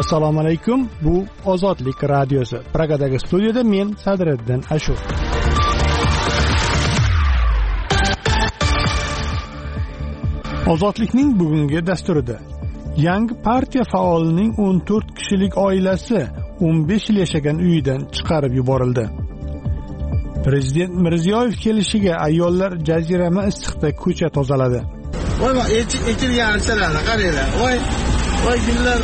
Assalomu alaykum. Bu Ozodlik radiosi. Pragadagi studiyada men Sadriddin Ashur. Ozodlikning bugungi dasturida yangi partiya faolining 14 kishilik oilasi 15 yil yashagan uyidan chiqarib yuborildi. Prezident Mirziyoyev kelishiga ayollar jazirama issiqda ko'cha tozaladi. Voy, ekilgan archalarni qaranglar. Voy gullar.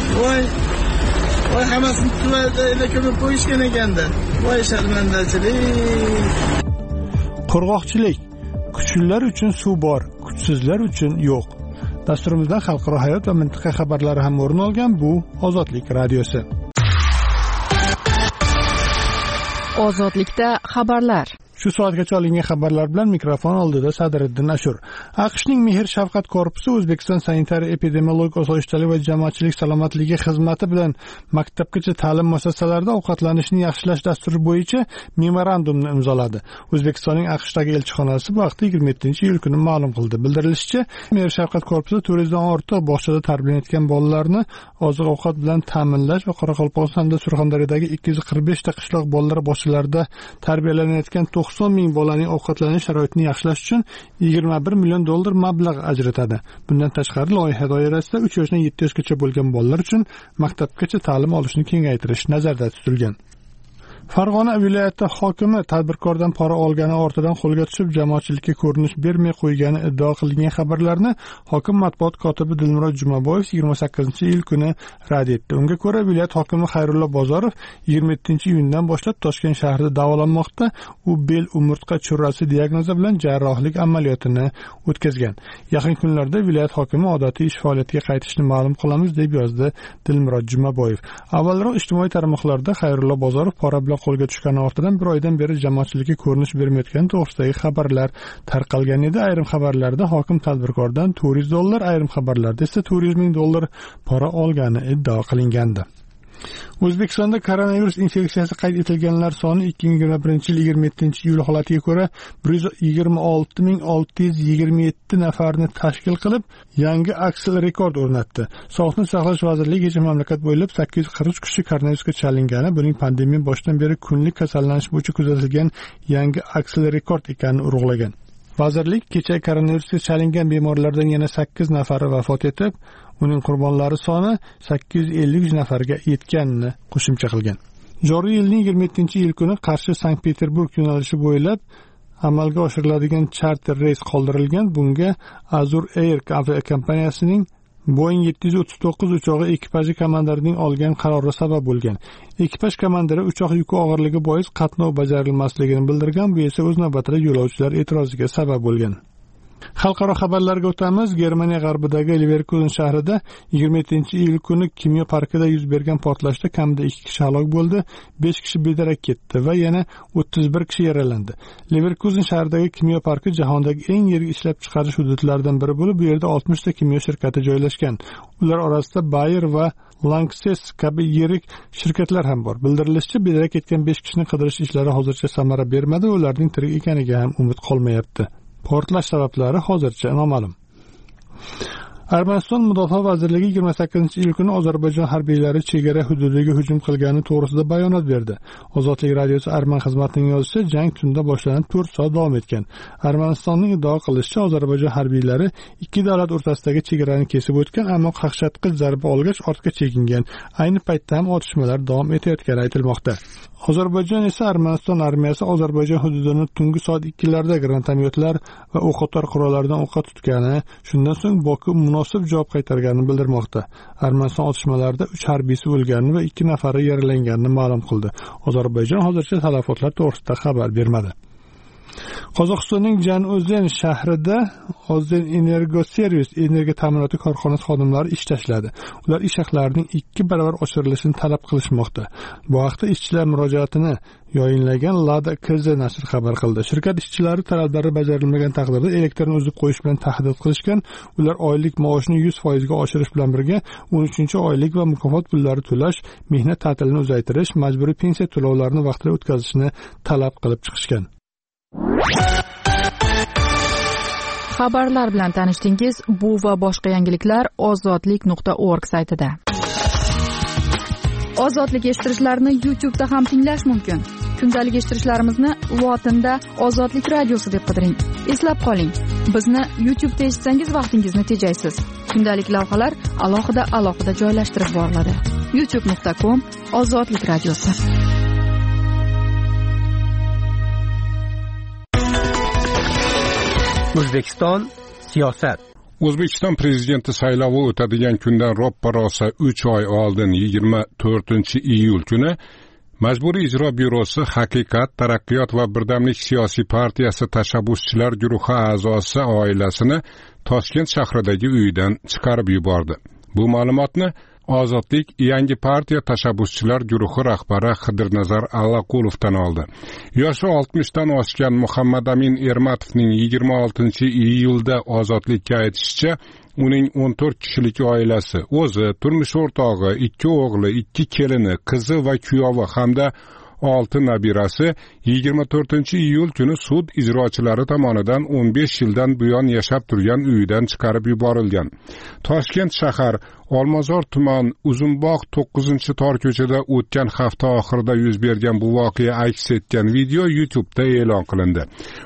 Voy hammasini tuvalda ko'mib qo'yishgan ekanda. Voy sharmandachilik. Qurg'oqchilik. Kuchlilar uchun suv bor, kuchsizlar uchun yo'q. Dasturimizda xalqaro hayot va mintaqa xabarlari ham o'rin olgan. Bu Ozodlik radiosi. Ozodlikda xabarlar. Shu soatgacha olingan xabarlar bilan mikrofon oldida Sadriddin Ashur. AQShning Mehr-shafqat korpusi O'zbekiston sanitariya-epidemiologik osoyishtalik va jamoatchilik salomatligi xizmati bilan maktabgacha ta'lim muassasalarida ovqatlanishni yaxshilash dasturi bo'yicha memorandumni imzoladi. O'zbekistonning AQShdagi elchixonasi bu haqda 27-iyul kuni ma'lum qildi. Bildirilishicha, Mehr-shafqat korpusi 400 dan ortiq bog'chada tarbiyalanayotgan bolalarni oziq-ovqat bilan ta'minlash va Qoraqalpog'iston hamda Surxondaryodagi 245 ta qishloq bolalar bog'chalarida tarbiyalanayotgan 90 ming bolaning ovqatlanish sharoitini yaxshilash uchun $21 million mablag' ajratadi. Bundan tashqari loyiha doirasida 3 yoshdan 7 yoshgacha bo'lgan bolalar uchun maktabgacha ta'lim olishni kengaytirish nazarda tutilgan. Farg'ona viloyati hokimi tadbirkordan pora olgani ortidan qo'lga tushib jamoatchilikka ko'rinish bermay qo'ygani iddao qilingan xabarlarni hokim matbuot kotibi Dilmurod Jumaboyev 28-iyul kuni rad etdi. Unga ko'ra, viloyat hokimi Xayrullo Bozorov 27-iyundan boshlab Toshkent shahrida davolanmoqda. U bel umurtqa churrasi diagnozi bilan jarrohlik amaliyotini o'tkazgan. Yaqin kunlarda viloyat hokimi odatiy ish faoliyatiga qaytishni ma'lum qilamiz, deb yozdi Dilmurod Jumaboyev. Avvalroq ijtimoiy tarmoqlarda Xayrullo Bozorov pora bilan qo'lga tushgani ortidan bir oydan beri jamoatchilikka ko'rinish bermayotgani to'g'risidagi xabarlar tarqalgan edi. Ayrim xabarlarda hokim tadbirkordan $400, ayrim xabarlarda esa $400 ming pora olgani iddao qilingandi. O'zbekistonda koronavirus infeksiyasi qayd etilganlar soni 2021-yil 27-iyul holatiga ko'ra 126.627 nafarni tashkil qilib, yangi aksiyal rekord o'rnatdi. Sog'liqni saqlash vazirligi kecha mamlakat bo'ylab 843 kishi koronavirusga chalingani, buning pandemiya boshidan beri kunlik kasallanish bo'yicha kuzatilgan yangi aksiyal rekord ekanini urg'ulagan. Vazirlik kecha koronavirusga chalingan bemorlardan yana 8 nafari vafot etib, uning qurbonlari soni 853 nafarga yetganini qo'shimcha qilgan. Joriy yilning 27-iyul kuni Qarshi-Sankt-Peterburg yo'nalishi bo'ylab amalga oshiriladigan charter reys qoldirilgan. Bunga Azur Air kompaniyasining Boeing 739 uchog'i ekipaji komandirining olgan qarori sabab bo'lgan. Ekipaj komandiri uchoq yuki og'irligi bois qatnov bajarilmasligini bildirgan. Bu esa o'z navbatida yo'lovchilar e'tiroziga sabab bo'lgan. Xalqaro xabarlarga o'tamiz. Germaniya g'arbidagi Leverkusen shahrida 27-iyul kuni kimyo parkida yuz bergan portlashda kamida 2 kishi halok bo'ldi, 5 kishi bedarak ketdi va yana 31 kishi yaralandi. Leverkusen shahridagi kimyo parki jahondagi eng yirik ishlab chiqarish hududlaridan biri bo'lib, bu yerda 60 ta kimyo shirkati joylashgan. Ular orasida Bayer va Lanxess kabi yirik shirkatlar ham bor. Bildirilishicha, bedarak ketgan 5 kishining qidirish ishlari hozircha samara bermadi, ularning tirik ekaniga ham umid qolmayapti. Portlash sabablari hozircha noma'lum. Armaniston Mudofaa vazirligi 28-iyul kuni Ozarbayjon harbiylari chegara hududiga hujum qilgani to'g'risida bayonot berdi. Ozodlik radiosi Arman xizmatining yozishicha, jang tunda boshlanib 4 soat davom etgan. Armanistonning iddao qilishicha, Ozarbayjon harbiylari ikki davlat o'rtasidagi chegarani kesib o'tgan, ammo qaqshatqich zarba olgach ortga chekingan. Ayni paytda ham otishmalar davom etayotgani aytilmoqda. Ozarbayjon esa Armaniston armiyasi Ozarbayjon hududini tungi soat 2larda granatomyotlar va o'q-otar qurollardan o'qqa tutgani, shundan so'ng Boku munosib javob qaytarganini bildirmoqda. Armaniston otishmalarida 3 harbiysi o'lganini va 2 nafari yaralanganini ma'lum qildi. Ozarbayjon hozircha talafotlar to'g'risida xabar bermadi. Qozog'istonning Januzin shahrida Ozen Energoservis energiya ta'minoti korxonasi xodimlari ish tashladi. Ular ish haqlarining 2 barobar oshirilishini talab qilishmoqda. Bu haqda ishchilar murojaatini yayınlagan Lada KZ nashr xabar qildi. Shirkat ishchilari talablari bajarilmagan taqdirda elektrni uzib qo'yish bilan tahdid qilishgan. Ular oylik maoshni 100% ga oshirish bilan birga 13-oylik va mukofot pullari to'lash, mehnat ta'tilini uzaytirish, majburiy pensiya to'lovlarini vaqtida o'tkazishni talab qilib chiqishgan. Xabarlar bilan tanishdingiz. Bu va boshqa yangiliklar ozodlik.org saytida. Ozodlik eshittirishlarni YouTube'da ham tinglash mumkin. Kundalik eshittirishlarimizni Lotinda Ozodlik radiosi deb qidiring. Eslab qoling, bizni YouTube'da eshitsangiz vaqtingizni tejaysiz. Kundalik lavhalar alohida joylashtirib boriladi. youtube.com/ozodlik radiosi. O'zbekiston siyosat. O'zbekiston prezidenti saylovi o'tadigan kundan ro'ppa-rosa 3 oy oldin 24-iyul kuni Majburiy ijro byurosi Haqiqat, taraqqiyot va birdamlik siyosiy partiyasi tashabbuschilar guruhi a'zosi oilasini Toshkent shahridagi uyidan chiqarib yubordi. Bu ma'lumotni Ozodlik yangi partiya tashabbuschilar guruhi rahbari Xidirnazar Allaqulovdan oldi. Yoshi 60 dan oshgan Muhammad Amin Ermatovning 26-iyulda Ozodlikka aytishicha, uning 14 kishilik oilasi, o'zi, turmush o'rtog'i, 2 o'g'li, 2 kelini, qizi va kuyovi hamda 6 nabirasi 24-iyul kuni sud ijrochilari tomonidan 15 yildan buyon yashab turgan uyidan chiqarib yuborilgan. Toshkent shahar Olmazor tuman Uzunbog' 9-tor ko'chada o'tgan hafta oxirida yuz bergan bu voqea aks etgan video YouTube'da e'lon qilindi.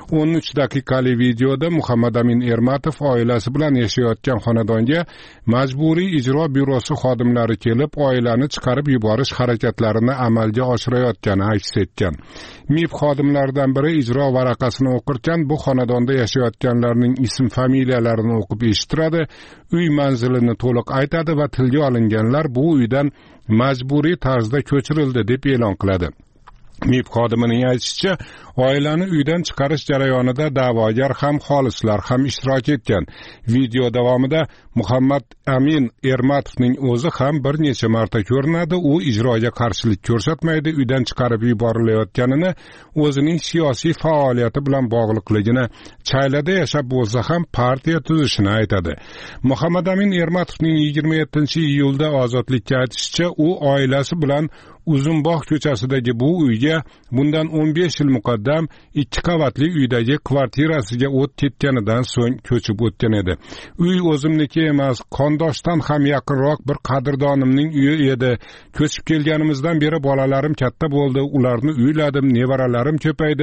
13 daqiqali videoda Muhammad Amin Ermatov oilasi bilan yashayotgan xonadonga Majburiy ijro byurosi xodimlari kelib, oilani chiqarib yuborish harakatlarini amalga oshirayotgani aks etgan. MIB xodimlaridan biri ijro varaqasini o'qirkan, bu xonadonda yashayotganlarning ism-familiyalarini o'qib eshittiradi, uy manzilini to'liq aytadi va tilga olinganlar bu uydan majburiy tarzda ko'chirildi deb e'lon qiladi. MIB xodimining aytishicha, oilani uydan chiqarish jarayonida da'vogar ham xolislar ham ishtirok etgan. Video davomida Muhammad Amin Ermatovning o'zi ham bir necha marta ko'rinadi. U ijroga qarshilik ko'rsatmaydi, uydan chiqarib yuborilayotganini, o'zining siyosiy faoliyati bilan bog'liqligini, Chaylada yashab bo'lsa ham partiya tuzishini aytadi. Muhammad Amin Ermatovning 27-iyulda Ozodlikka aytishicha, u oilasi bilan Uzunbog' ko'chasidagi bu uyga bundan 15 yil muqaddam 2 qavatli uydagi kvartirasiga o't ketganidan so'ng ko'chib o'tgan edi. Uy o'zimniki emas, qondoshdan ham yaqinroq bir qadrdonimning uyi edi. Ko'chib kelganimizdan beri bolalarim katta bo'ldi, ularni uyladim, nevaralarim ko'paydi.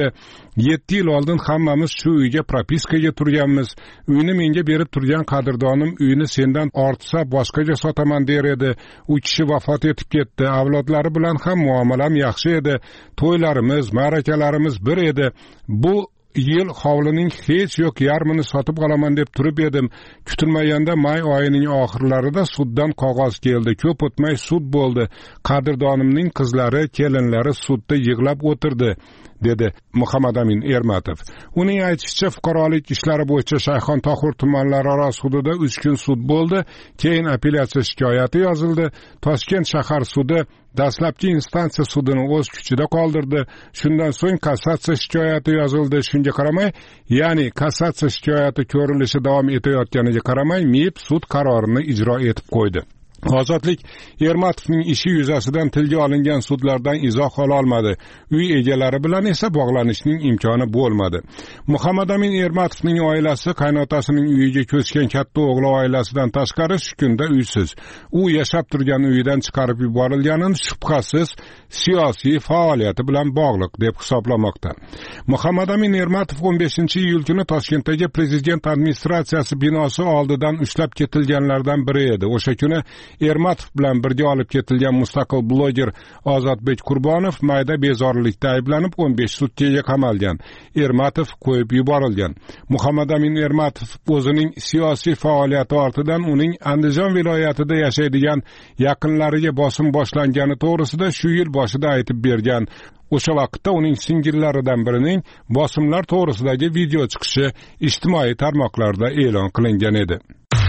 7 yil oldin hammamiz shu uyga propiskaga turganmiz. Uyni menga berib turgan qadrdonim uyni sendan ortsa boshqaga sotaman der edi. U kishi vafot etib ketdi. Avlodlari bilan ham muomalam yaxshi edi. To'ylarimiz, ma'rakalarimiz bir edi. Bu yil hovlining hech yo'q yarmini sotib olaman deb turib edim. Kutilmaganda may oyining oxirlarida suddan qog'oz keldi. Ko'p o'tmay sud bo'ldi. Qadrdonimning qizlari, kelinlari sudda yig'lab o'tirdi, dedi Muhammad Amin Ermatov. Uning aytishicha, fuqarolik ishlari bo'yicha Shayxon Tohir tumanlararo sudida 3 kun sud bo'ldi. Keyin apellyatsiya shikoyati yozildi. Toshkent shahar sudi dastlabki instansiya sudini o'z kuchida qoldirdi. Shundan so'ng kassatsiya shikoyati yozildi. Shunga qaramay, ya'ni kassatsiya shikoyati ko'rilishi davom etayotganiga qaramay, MIB sud qarorini ijro etib qo'ydi. Ozodlik Ermatovning ishi yuzasidan tilga olingan sudlardan izoh ola olmadi. Uy egalari bilan esa bog'lanishning imkoni bo'lmadi. Muhammad Amin Ermatovning oilasi qaynotasining uyiga ko'chgan katta o'g'li oilasidan tashqari shu kunda uysiz. U yashab turgan uyidan chiqarib yuborilganini shubhasiz siyosiy faoliyati bilan bog'liq deb hisoblamoqda. Muhammad Amin Ermatov 15-iyul kuni Toshkentdagi prezident administratsiyasi binosi oldidan ushlab ketilganlardan biri edi. O'sha kuni Ermatov bilan birga olib ketilgan mustaqil bloger Ozodbek Qurbonov mayda bezorilikda ayblanib 15 sutkaga qamalgan. Ermatov qo'yib yuborilgan. Muhammad Amin Ermatov o'zining siyosiy faoliyati ortidan uning Andijon viloyatida yashaydigan yaqinlariga bosim boshlangani to'g'risida shu yil boshida aytib bergan. O'sha vaqtda uning singillaridan birining bosimlar to'g'risidagi video chiqishi ijtimoiy tarmoqlarda e'lon qilingan edi.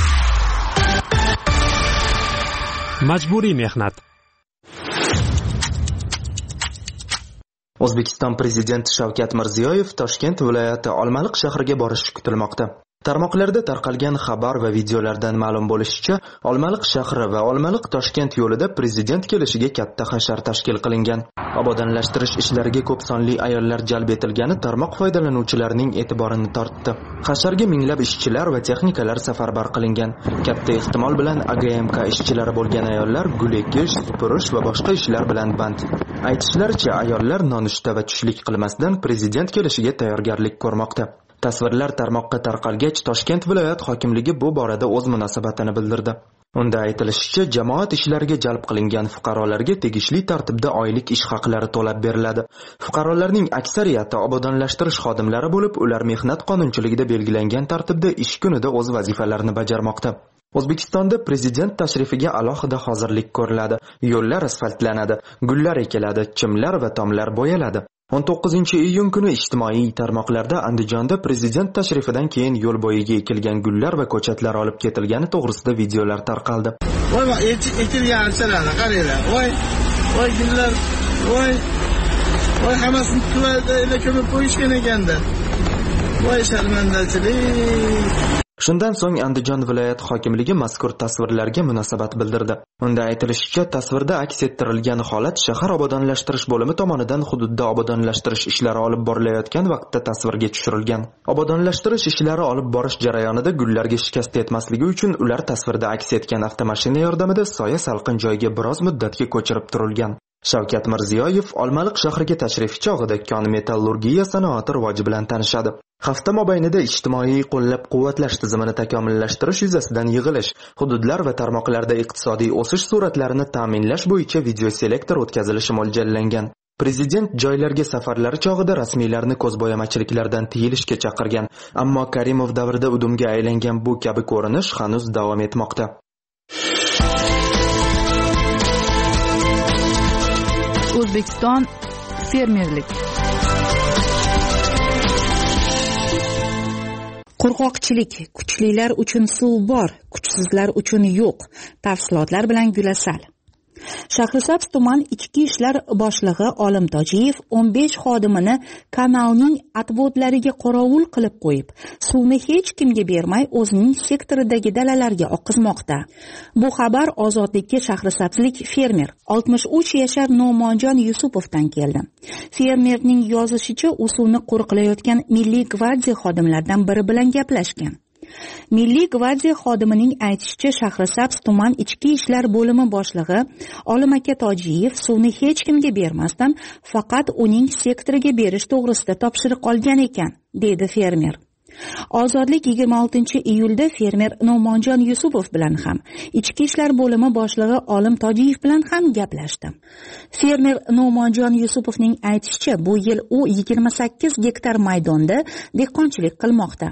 Majburiy mehnat. O'zbekiston prezidenti Shavkat Mirziyoyev Toshkent viloyati Olmaliq shahriga borishi kutilmoqda. Tarmoqlarda tarqalgan xabar va videolardan ma'lum bo'lishicha, Olmaliq shahri va Olmaliq-Toshkent yo'lida prezident kelishiga katta hashar tashkil qilingan. Obodonlashtirish ishlariga ko'p sonli ayollar jalb etilgani tarmoq foydalanuvchilarining e'tiborini tortdi. Hasharga minglab ishchilar va texnikalar safarbar qilingan. Katta ehtimol bilan AGMK ishchilari bo'lgan ayollar gul ekish, supurish va boshqa ishlar bilan band. Aytishlaricha, ayollar nonushta va tushlik qilmasdan prezident kelishiga tayyorgarlik ko'rmoqda. Tasvirlar tarmoqqa tarqalgach, Toshkent viloyat hokimligi bu borada o'z munosabatini bildirdi. Unda aytilishicha, jamoat ishlariga jalb qilingan fuqarolarga tegishli tartibda oylik ish haqlari to'lab beriladi. Fuqarolarning aksariyati obodonlashtirish xodimlari bo'lib, ular mehnat qonunchiligida belgilangan tartibda ish kunida o'z vazifalarini bajarmoqda. O'zbekistonda prezident tashrifiga alohida hozirlik ko'riladi. Yo'llar asfaltlanadi, gullar ekiladi, chimlar va tomlar bo'yaladi. 19-iyun kuni ijtimoiy tarmoqlarda Andijonda prezident tashrifidan keyin yo'l bo'yiga ekilgan gullar va ko'chatlar olib ketilgani to'g'risida videolar tarqaldi. Voy, ekilgan archalarni qaranglar. Voy gullar, voy hammasini tuvada ko'mib qo'yishgan ekanda. Voy sharmandachilik. Shundan so'ng Andijon viloyat hokimligi mazkur tasvirlarga munosabat bildirdi. Unda aytilishicha, tasvirda aks ettirilgan holat shahar obodonlashtirish bo'limi tomonidan hududda obodonlashtirish ishlari olib borilayotgan vaqtda tasvirga tushirilgan. Obodonlashtirish ishlari olib borish jarayonida gullarga shikast yetmasligi uchun ular tasvirda aks etgan avtomashina yordamida soya salqin joyga biroz muddatga ko'chirib turilgan. Shavkat Mirziyoyev Olmaliq shahriga tashrif chog'ida kon-metallurgiya sanoati rivoji bilan tanishadi. Hafta mobaynida ijtimoiy qo'llab-quvvatlash tizimini takomillashtirish yuzasidan yig'ilish, hududlar va tarmoqlarda iqtisodiy o'sish sur'atlarini ta'minlash bo'yicha videoselektor o'tkazilishi mo'ljallangan. Prezident joylarga safarlari chog'ida rasmiylarni ko'zbo'yamachiliklardan tiyilishga chaqirgan, ammo Karimov davrida udumga aylangan bu kabi ko'rinish hanuz davom etmoqda. O'zbekiston fermerlik. Qurg'oqchilik, kuchlilar uchun suv bor, kuchsizlar uchun yo'q. Tafsilotlar bilan Gulasal. Shahrisabz tuman ichki ishlar boshlig'i Olim Tojiyev 15 xodimini kanalning atvodlariga qorovul qilib qo'yib, suvni hech kimga bermay o'zining sektoridagi dalalarga oqizmoqda. Bu xabar Ozodlikka shahrisabzlik fermer 63 yashar No'monjon Yusupovdan keldi. Fermerning yozishicha, u suvni qo'riqlayotgan Milliy gvardiya xodimlaridan biri bilan gaplashgan. Milliy gvardiya xodimining aytishicha, Shahrisabz tuman ichki ishlar bo'limi boshlig'i Olim aka Tojiyev suvni hech kimga bermasdan faqat uning sektoriga berish to'g'risida topshiriq olgan ekan, dedi fermer. Ozodlik 26-iyulda fermer No'monjon Yusupov bilan ham, ichki ishlar bo'limi boshlig'i Olim Tojiyev bilan ham gaplashdi. Fermer No'monjon Yusupovning aytishicha, bu yil u 28 gektar maydonda dehqonchilik qilmoqda.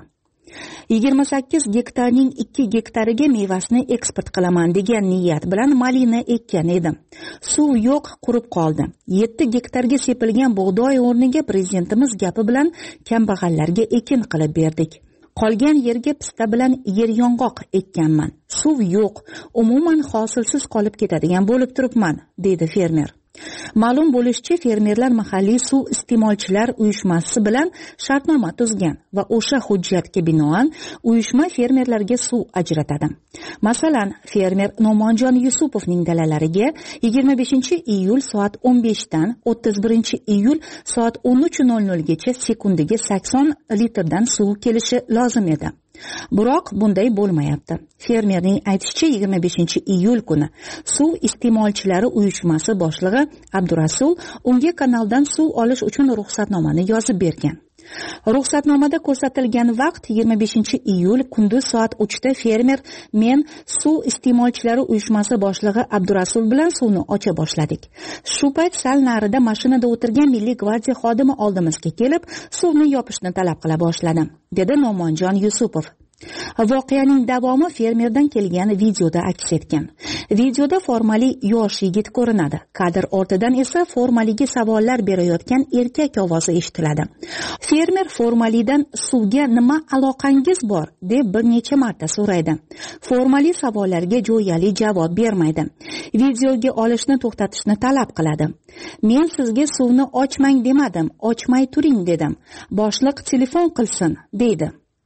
28 gektarning 2 gektariga mevasini eksport qilaman degan niyat bilan malina ekkan edim. Suv yo'q, qurib qoldi. 7 gektarga sepilgan bug'doy o'rniga prezidentimiz gapi bilan kambag'allarga ekin qilib berdik. Qolgan yerga pista bilan yer yong'oq ekkanman. Suv yo'q, umuman hosilsiz qolib ketadigan bo'lib turibman, dedi fermer. Ma'lum bo'lishicha, fermerlar mahalliy suv iste'molchilar uyushmasi bilan shartnoma tuzgan va o'sha hujjatga binoan uyushma fermerlarga suv ajratadi. Masalan, fermer No'monjon Yusupovning dalalariga 25-iyul soat 15 dan 31-iyul soat 13:00 gacha sekundiga 80 litrdan suv kelishi lozim edi. Biroq bunday bo'lmayapti. Fermerning aytishicha, 25-iyul kuni suv iste'molchilari uyushmasi boshlig'i Abdurasul unga kanaldan suv olish uchun ruxsatnomani yozib bergan. Ruxsatnomada ko'rsatilgan vaqt 25-iyul kunduz soat 3 da fermer men suv iste'molchilari uyushmasi boshlig'i Abdurasul bilan suvni ocha boshladik. Shu payt sal narida mashinada o'tirgan Milliy gvardiya xodimi oldimizga kelib, suvni yopishni talab qila boshladi, dedi No'monjon Yusupov. Voqeaning davomi fermerdan kelgan videoda aks etgan. Videoda formali yosh yigit ko'rinadi. Kadr ortidan esa formaliga savollar berayotgan erkak ovozi eshitiladi. Fermer formalidan suvga nima aloqangiz bor deb bir necha marta so'raydi. Formali savollarga jo'yali javob bermaydi. Videoga olishni to'xtatishni talab qiladi. Men sizga suvni ochmang demadim, ochmay turing dedim. Boshliq telefon qilsin, deydi.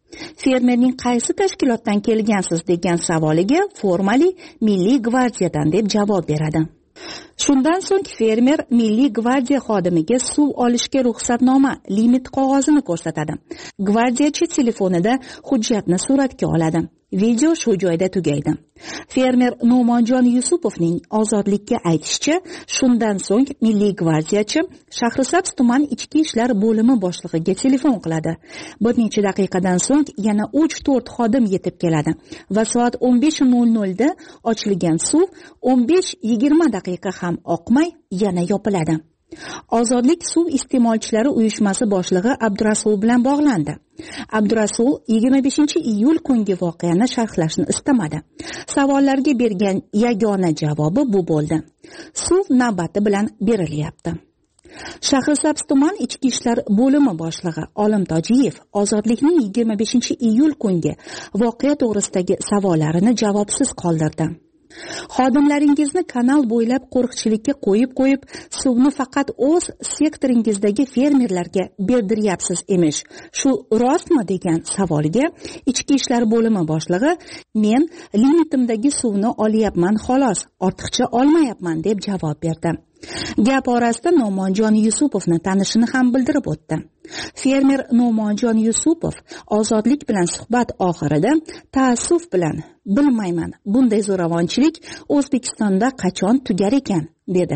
Fermerning qaysi tashkilotdan kelgansiz degan savoliga formali Milliy gvardiyadan deb javob beradi. Shundan so'ng fermer Milliy gvardiya xodimiga suv olishga ruxsatnoma limit qog'ozini ko'rsatadi. Gvardiyachi telefonida hujjatni suratga oladi. Video shu joyda tugaydi. Fermer No'monjon Yusupovning Ozodlikka aytishicha, shundan so'ng Milliy gvardiyachi Shahrisabz tuman ichki ishlar bo'limi boshlig'iga telefon qiladi. Bir necha daqiqadan so'ng yana 3-4 xodim yetib keladi va soat 15:00 da ochilgan suv 15-20 daqiqa ham oqmay yana yopiladi. Ozodlik suv iste'molchilari uyushmasi boshlig'i Abdurasul bilan bog'landi. Abdurasul 25-iyul kungi voqeani sharhlashni istamadi. Savollarga bergan yagona javobi bu bo'ldi. Suv navbati bilan berilyapti. Shahrisabz tuman ichki ishlar bo'limi boshlig'i Olim Tojiyev Ozodlikning 25-iyul kungi voqea to'g'risidagi savollarini javobsiz qoldirdi. Xodimlaringizni kanal bo'ylab qo'riqchilikka qo'yib, suvni faqat o'z sektoringizdagi fermerlarga berdiryapsiz emish. Shu rostmi degan savoliga ichki ishlar bo'limi boshlig'i men limitimdagi suvni olyapman xolos, ortiqcha olmayapman deb javob berdi. Gap orasida No'monjon Yusupovni tanishini ham bildirib o'tdi. Fermer No'monjon Yusupov Ozodlik bilan suhbat oxirida taassuf bilan bilmayman, bunday zo'ravonchilik O'zbekistonda qachon tugar ekan dedi.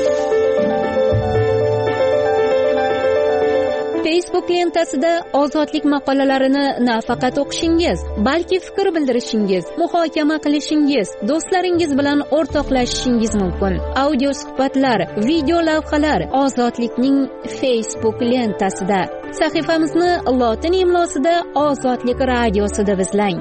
Facebook lentasida Ozodlik maqolalarini nafaqat o'qishingiz, balki fikr bildirishingiz, muhokama qilishingiz, do'stlaringiz bilan o'rtoqlashishingiz mumkin. Audio suhbatlar, video lavhalar Ozodlikning Facebook lentasida. Sahifamizni lotin imlosida Ozodlik radiosida izlang.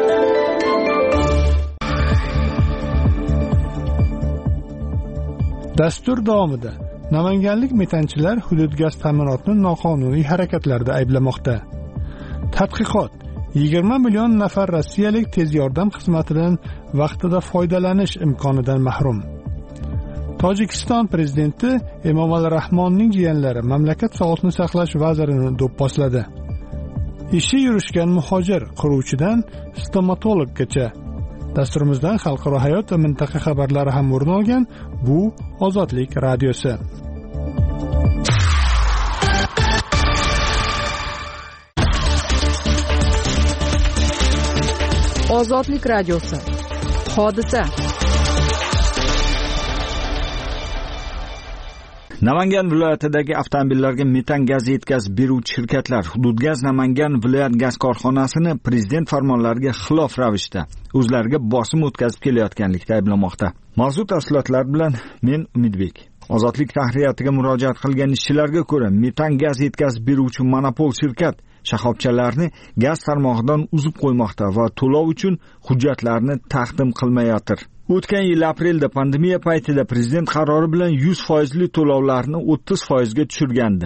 Dastur davomida namanganlik metanchilar hudud gaz ta'minotini noqonuniy harakatlarda ayblamoqda. Tadqiqot: 20 million nafar rossiyalik tez yordam xizmatidan vaqtida foydalanish imkonidan mahrum. Tojikiston prezidenti Emomali Rahmonning jiyanlari mamlakat sog'liqni saqlash vazirini do'pposladi. Ishi yurishgan muhojir quruvchidan stomatologgacha. Dasturimizdan xalqaro hayot va mintaqa xabarlari ham o'rin olgan. Bu Ozodlik radiosi. Ozodlik radiosi. Hodisa. Namangan viloyatidagi avtomobillarga metan gaz yetkazib beruvchi shirkatlar Hududgaz Namangan viloyat gaz korxonasini prezident farmonlariga xilof ravishda o'zlariga bosim o'tkazib kelayotganlikda ayblamoqda. Mavzu tafsilotlar bilan men Umidbek. Ozodlik tahriyatiga murojaat qilgan ishchilarga ko'ra, metan gaz yetkazib beruvchi monopol shirkat shoxobchalarni gaz tarmog'idan uzib qo'ymoqda va to'lov uchun hujjatlarni taqdim qilmayotir. O'tgan yil aprelda pandemiya paytida prezident qarori bilan 100% to'lovlarni 30% ga tushirgandi.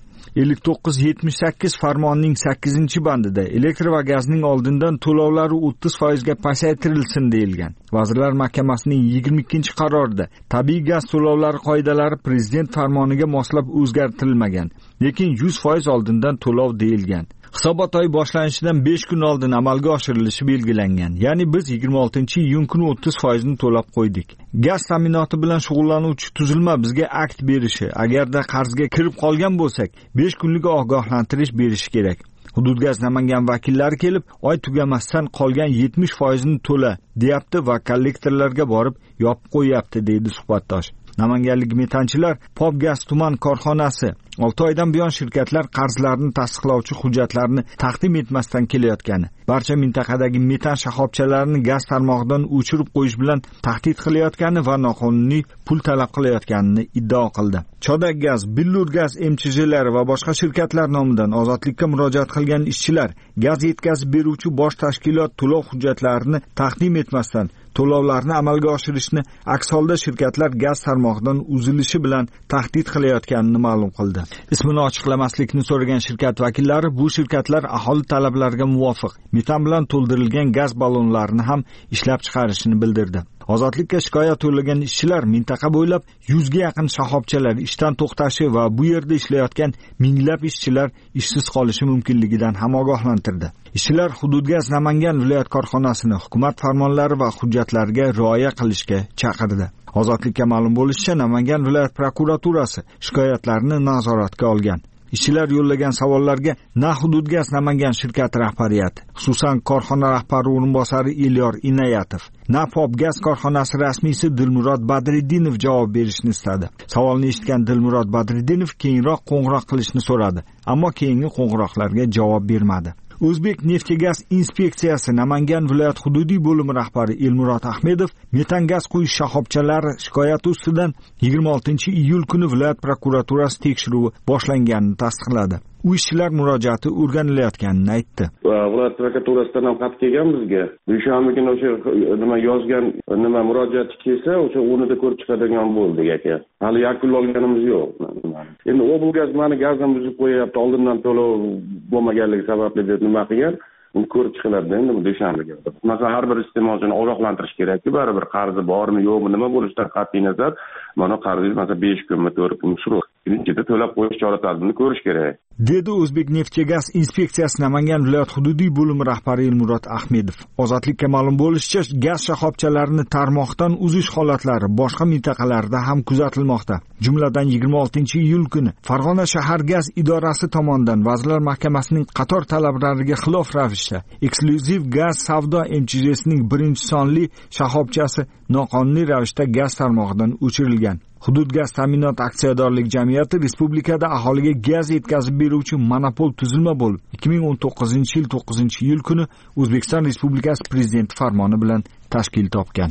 5978 farmonning 8-bandida elektr va gazning oldindan to'lovlari 30% ga pasaytirilsin deyilgan. Vazirlar Mahkamasining 22-qarorida tabiiy gaz to'lovlari qoidalari prezident farmoniga moslab o'zgartirilmagan, lekin 100% oldindan to'lov deyilgan. Hisobot oyi boshlanishidan 5 kun oldin amalga oshirilishi belgilangan. Ya'ni biz 26-iyun kuni 30% ni to'lab qo'ydik. Gaz ta'minoti bilan shug'ullanuvchi tuzilma bizga akt berishi, agarda qarzga kirib qolgan bo'lsak, 5 kunlik ogohlantirish berishi kerak. Hududgaz Namangan vakillari kelib, oy tugamasdan qolgan 70% ni to'la deyapti va kollektorlarga borib yopib qo'yapti, deydi suhbatdosh. Namanganlik metanchilar Popgaz tuman korxonasi 6 oydan buyon shirkatlar qarzlarini tasdiqlovchi hujjatlarni taqdim etmasdan kelayotgani, barcha mintaqadagi metan shoxobchalarini gaz tarmog'idan o'chirib qo'yish bilan tahdid qilayotgani va noqonuniy pul talab qilayotganini iddao qildi. Chodak gaz, Billur gaz MCJlari va boshqa shirkatlar nomidan Ozodlikka murojaat qilgan ishchilar gaz yetkazib beruvchi bosh tashkilot to'lov hujjatlarini taqdim etmasdan to'lovlarni amalga oshirishni, aks holda shirkatlar gaz tarmog'idan uzilishi bilan tahdid qilayotganini ma'lum qildi. Ismini ochiqlamaslikni so'ragan shirkat vakillari bu shirkatlar aholi talablariga muvofiq metan bilan to'ldirilgan gaz ballonlarini ham ishlab chiqarishini bildirdi. Ozodlikka shikoyat yo'llagan ishchilar mintaqa bo'ylab 100 ga yaqin shoxobchalar ishdan to'xtashi va bu yerda ishlayotgan minglab ishchilar ishsiz qolishi mumkinligidan ham ogohlantirdi. Ishchilar Hududgaz Namangan viloyat korxonasini hukumat farmonlari va hujjatlariga rioya qilishga chaqirdi. Ozodlikka ma'lum bo'lishicha, Namangan viloyat prokuraturasi shikoyatlarni nazoratga olgan. Ishchilar yo'llagan savollarga na Hududgaz Namangan shirkati rahbariyati, xususan korxona rahbari o'rinbosari Elyor Inayatov, na Popgaz korxonasi rasmiysi Dilmurod Badriddinov javob berishni istadi. Savolni eshitgan Dilmurod Badriddinov keyinroq qo'ng'iroq qilishni so'radi, ammo keyingi qo'ng'iroqlarga javob bermadi. O'zbek Neftgaz inspeksiyasi Namangan viloyat hududiy bo'limi rahbari Elmurod Ahmedov metan gaz quyish shoxobchalari shikoyati ustidan 26-iyul kuni viloyat prokuraturasi tekshiruvi boshlanganini tasdiqladi. U ishchilar murojaati o'rganilayotganini aytdi. Viloyat prokuraturasidan ham xat kelgan bizga. Dushanba kuni o'sha yozgan murojaati kelsa, o'sha o'rnida ko'rib chiqadigan bo'ldik aka. Hali yakunlaganimiz yo'q. Endi oblgaz mani gazdan buzib qo'yapti, oldindan to'lov bo'lmaganligi sababli deb nima qilgan? Uni ko'rib chiqiladi endi bu dushanbaga. Masalan, har bir iste'molchini ogohlantirish kerak-ku, baribir qarzi bormi, yo'qmi, nima bo'lishidan qat'iy nazar, mana qarzingiz masalan 5 kunmi, 4 kun shuruq. Birinchida to'lab qo'yish chora-tadbirini ko'rish kerak. Dedi O'zbek Neftgaz inspeksiyasi Namangan viloyat hududiy bo'limi rahbari Elmurod Ahmedov. Ozodlikka ma'lum bo'lishicha, gaz shoxobchalarini tarmoqdan uzish holatlari boshqa mintaqalarda ham kuzatilmoqda. Jumladan 26-iyul kuni Farg'ona shahar gaz idorasi tomonidan Vazirlar Mahkamasining qator talablariga xilof ravishda eksklyuziv gaz savdo MCH'sining 1-sonli shoxobchasi noqonuniy ravishda gaz tarmog'idan o'chirilgan. Hududgaz ta'minot aksiyadorlik jamiyati respublikada aholiga gaz yetkazib beruvchi monopol tuzilma bo'lib, 2019-yil 9-iyul kuni O'zbekiston Respublikasi Prezidenti farmoni bilan tashkil topgan.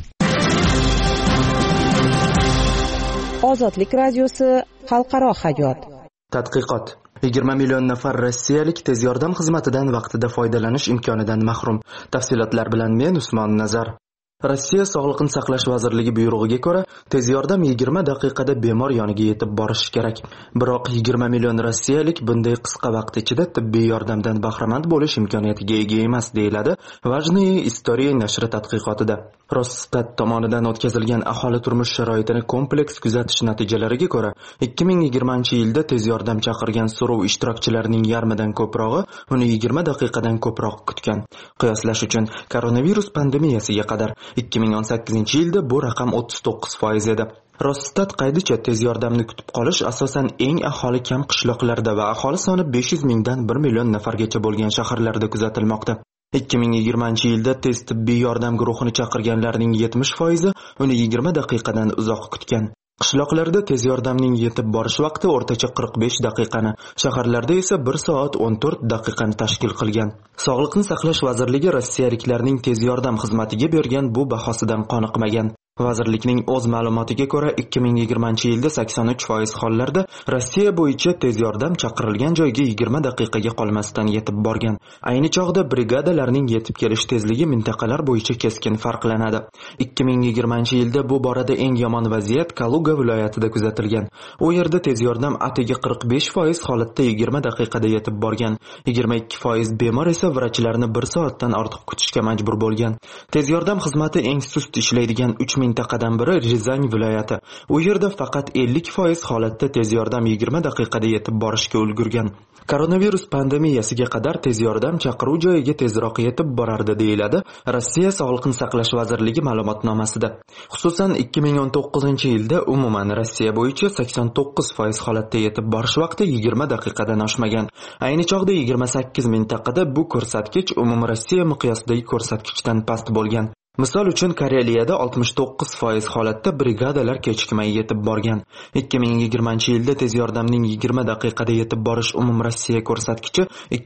Ozodlik radiosi xalqaro hayot. Tadqiqot. 20 million nafar rossiyalik tez yordam xizmatidan vaqtida foydalanish imkonidan mahrum. Tafsilotlar bilan men Usmon Nazar. Rossiya Sog'liqni saqlash vazirligi buyrug'iga ko'ra, tez yordam 20 daqiqada bemor yoniga yetib borishi kerak. Biroq 20 million rossiyalik bunday qisqa vaqt ichida tibbiy yordamdan bahramand bo'lish imkoniyatiga ega emas, deyiladi Vajniye Istoriya nashri tadqiqotida. Rosstat tomonidan o'tkazilgan aholi turmush sharoitini kompleks kuzatish natijalariga ko'ra, 2020-yilda tez yordam chaqirgan so'rov ishtirokchilarining yarmidan ko'prog'i uni 20 daqiqadan ko'proq kutgan. Qiyoslash uchun koronavirus pandemiyasiga qadar 2018-yilda bu raqam 39% edi. Rosstat qaydicha tez yordamni kutib qolish asosan eng aholi kam qishloqlarda va aholi soni 500 mingdan 1 million nafargacha bo'lgan shaharlarda kuzatilmoqda. 2020-yilda tez tibbiy yordam guruhini chaqirganlarning 70% uni 20 daqiqadan uzoq kutgan. Qishloqlarda tez yordamning yetib borish vaqti o'rtacha 45 daqiqani, shaharlarda esa 1 soat 14 daqiqani tashkil qilgan. Sog'liqni saqlash vazirligi rossiyaliklarning tez yordam xizmatiga bergan bu bahosidan qoniqmagan. Vazirlikning o'z ma'lumotiga ko'ra, 2020-yilda 83% hollarda Rossiya bo'yicha tez yordam chaqirilgan joyga 20 daqiqaga qolmasdan yetib borgan. Ayni chog'da brigadalarning yetib kelish tezligi mintaqalar bo'yicha keskin farqlanadi. 2020-yilda bu borada eng yomon vaziyat Kaluga viloyatida kuzatilgan. U yerda tez yordam atigi 45% holatda 20 daqiqada yetib borgan. 22% bemor esa vrachlarni 1 soatdan ortiq kutishga majbur bo'lgan. Tez yordam xizmati eng sust ishlaydigan 3 mintaqadan biri Rizan viloyati. U yerda faqat 50% holatda tez yordam 20 daqiqada yetib borishga ulgurgan. Koronavirus pandemiyasiga qadar tez yordam chaqiruv joyiga tezroq yetib borardi, deyiladi Rossiya Sog'liqni saqlash vazirligi ma'lumotnomasida. Xususan 2019-yilda umuman Rossiya bo'yicha 89% holatda yetib borish vaqti 20 daqiqadan oshmagan. Ayni chog'da 28 mintaqada bu ko'rsatkich umum Rossiya miqyosidagi ko'rsatkichdan past bo'lgan. Misol uchun Kareliyada 69% holatda brigadalar kechikmay yetib borgan. 2020-yilda tez yordamning 20 daqiqada yetib borish umum Rossiya ko'rsatkichi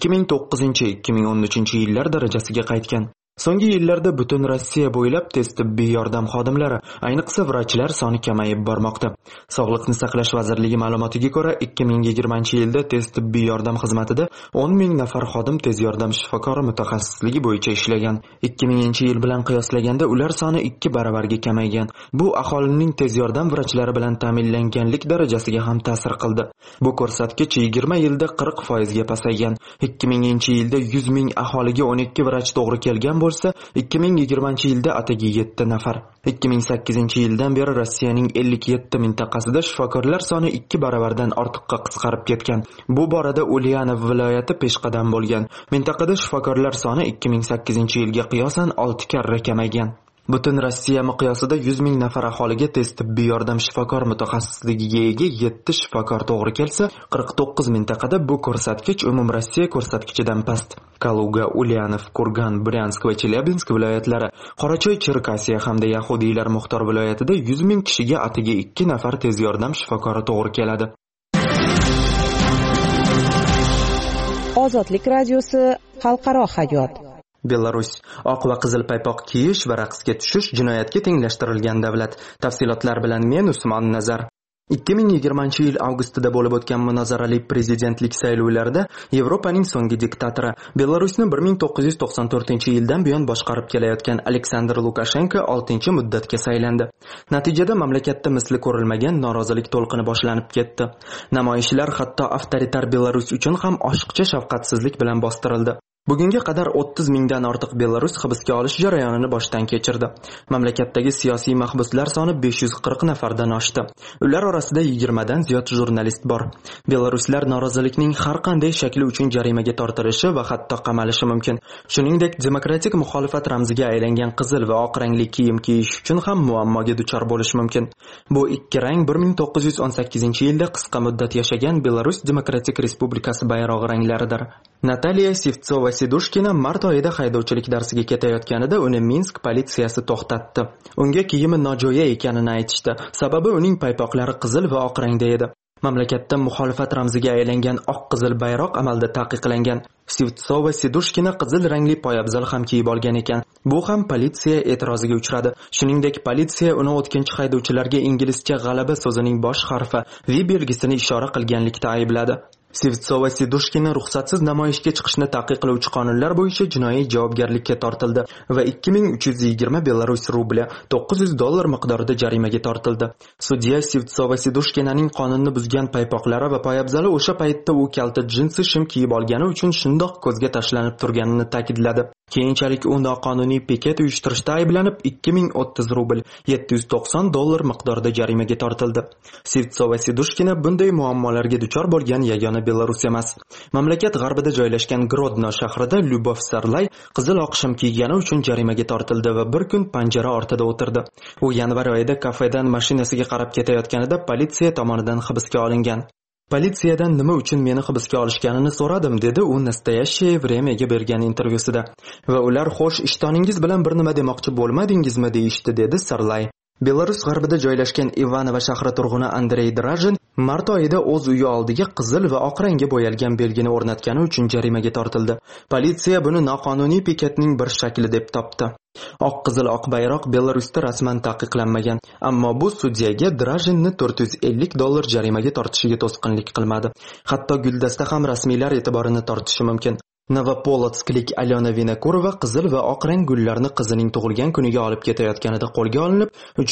2009-2013-yillar darajasiga qaytgan. So'nggi yillarda butun Rossiya bo'ylab tez tibbiy yordam xodimlari, ayniqsa vrachlar soni kamayib bormoqda. Sog'liqni saqlash vazirligi ma'lumotiga ko'ra, 2020-yilda tez tibbiy yordam xizmatida 10 ming nafar xodim tez yordam shifokori mutaxassisligi bo'yicha ishlagan. 2000-yil bilan qiyoslaganda ular soni 2 baravarga kamaygan. Bu aholining tez yordam vrachlari bilan ta'minlanganlik darajasiga ham ta'sir qildi. Bu ko'rsatkich 20 yilda 40% ga pasaygan. 2000-yilda 100 ming aholiga 12 vrach to'g'ri kelgan bo'lsa, 2020-yilda atigi 7 nafar. 2008-yildan beri Rossiyaning 57 mintaqasida shifokorlar soni 2 baravardan ortiqqa qisqarib ketgan. Bu borada Ulyanov viloyati peshqadam bo'lgan. Mintaqada shifokorlar soni 2008-yilga qiyosan 6 karra kamaygan. Butun Rossiya miqyosida 100 ming nafar aholiga tez tibbiy yordam shifokor mutaxassisligiga ega 7 shifokor to'g'ri kelsa, 49 mintaqada bu ko'rsatkich umum Rossiya ko'rsatkichidan past. Kaluga, Ulyanov, Kurgan, Bryansk va Chelyabinsk viloyatlari, Qorachoy, Cherkasiya hamda Yahudiylar muxtor viloyatida 100 ming kishiga atigi 2 nafar tez yordam shifokori to'g'ri keladi. Ozodlik radiosi xalqaro hayot. Belarus oq va qizil paypoq kiyish va raqsga tushish jinoyatga tenglashtirilgan davlat. Tafsilotlar bilan men Usmon Nazar. 2020-yil avgustida bo'lib o'tgan munozarali prezidentlik saylovlarida Yevropaning so'nggi diktatori, Belarusni 1994-yildan buyon boshqarib kelayotgan Aleksandr Lukashenko 6-muddatga saylandi. Natijada mamlakatda misli ko'rilmagan norozilik to'lqini boshlanib ketdi. Namoyishlar hatto avtoritar Belarus uchun ham oshiqcha shafqatsizlik bilan bostirildi. Bugunga qadar 30 mingdan ortiq Belarus hibsga olish jarayonini boshdan kechirdi. Mamlakatdagi siyosiy mahbuslar soni 540 nafardan oshdi. Ular orasida 20 dan ziyod jurnalist bor. Belaruslar norozilikning har qanday shakli uchun jarimaga tortilishi va hatto qamalishi mumkin. Shuningdek, demokratik muxolifat ramziga aylangan qizil va oq rangli kiyim kiyish uchun ham muammoga duchor bo'lish mumkin. Bu ikki rang 1918-yilda qisqa muddat yashagan Belarus Demokratik Respublikasi bayrog'i ranglaridir. Nataliya Sivtsova-Sidushkina mart oyida haydovchilik darsiga ketayotganida uni Minsk politsiyasi to'xtatdi. Unga kiyimi nojo'ya ekanini aytishdi, sababi uning paypoqlari qizil va oq rangda edi. Mamlakatda muxolifat ramziga aylangan oq-qizil bayroq amalda taqiqlangan. Sivtsova-Sidushkina qizil rangli poyabzal ham kiyib olgan ekan. Bu ham politsiya e'tiroziga uchradi. Shuningdek, politsiya uni o'tkinchi haydovchilarga inglizcha g'alaba so'zining bosh harfi V belgisini ishora qilganlikda aybladi. Sivtsova-Sidushkina ruxsatsiz namoyishga chiqishni taqiqlovchi qonunlar bo'yicha jinoiy javobgarlikka tortildi va 2320 Belarus rubli $900 miqdorida jarimaga tortildi. Sudya Sivtsova-Sidushkinaning qonunni buzgan paypoqlari va poyabzali o'sha paytda u kalta jinsi shim kiyib olgani uchun shundoq ko'zga tashlanib turganini ta'kidladi. Keyinchalik u noqonuniy piket uyushtirishda ayblanib 2030 rubl $790 miqdorida jarimaga tortildi. Sivtsova-Sidushkina bunday muammolarga duchor bo'lgan yagona Belarus emas. Mamlakat g'arbida joylashgan Grodno shahrida Lyubov Sarlay qizil oq shim kiygani uchun jarimaga tortildi va bir kun panjara ortida o'tirdi. U yanvar oyida kafedan mashinasiga qarab ketayotganida politsiya tomonidan hibsga olingan. Politsiyadan nima uchun meni hibsga olishganini so'radim, dedi u Nastoyashye Vremyaga bergan intervyusida. Va ular xo'sh, ishtoningiz bilan bir nima demoqchi bo'lmadingizmi deyishdi, dedi Sarlay. Belarus g'arbida joylashgan Ivanovo shahri turg'uni Andrey Drajin mart oyida o'z uyi oldiga qizil va oq rangga bo'yalgan belgini o'rnatgani uchun jarimaga tortildi. Politsiya buni noqonuniy piketning bir shakli deb topdi. Oq-qizil oq bayroq Belarusda rasman taqiqlanmagan, ammo bu sudyaga Drajinni $450 jarimaga tortishiga to'sqinlik qilmadi. Hatto guldasta ham rasmiylar e'tiborini tortishi mumkin. Novopolotsklik Alyona Vinokurova qizil va oq rang gullarni qizining tug'ilgan kuniga olib ketayotganida qo'lga olinib,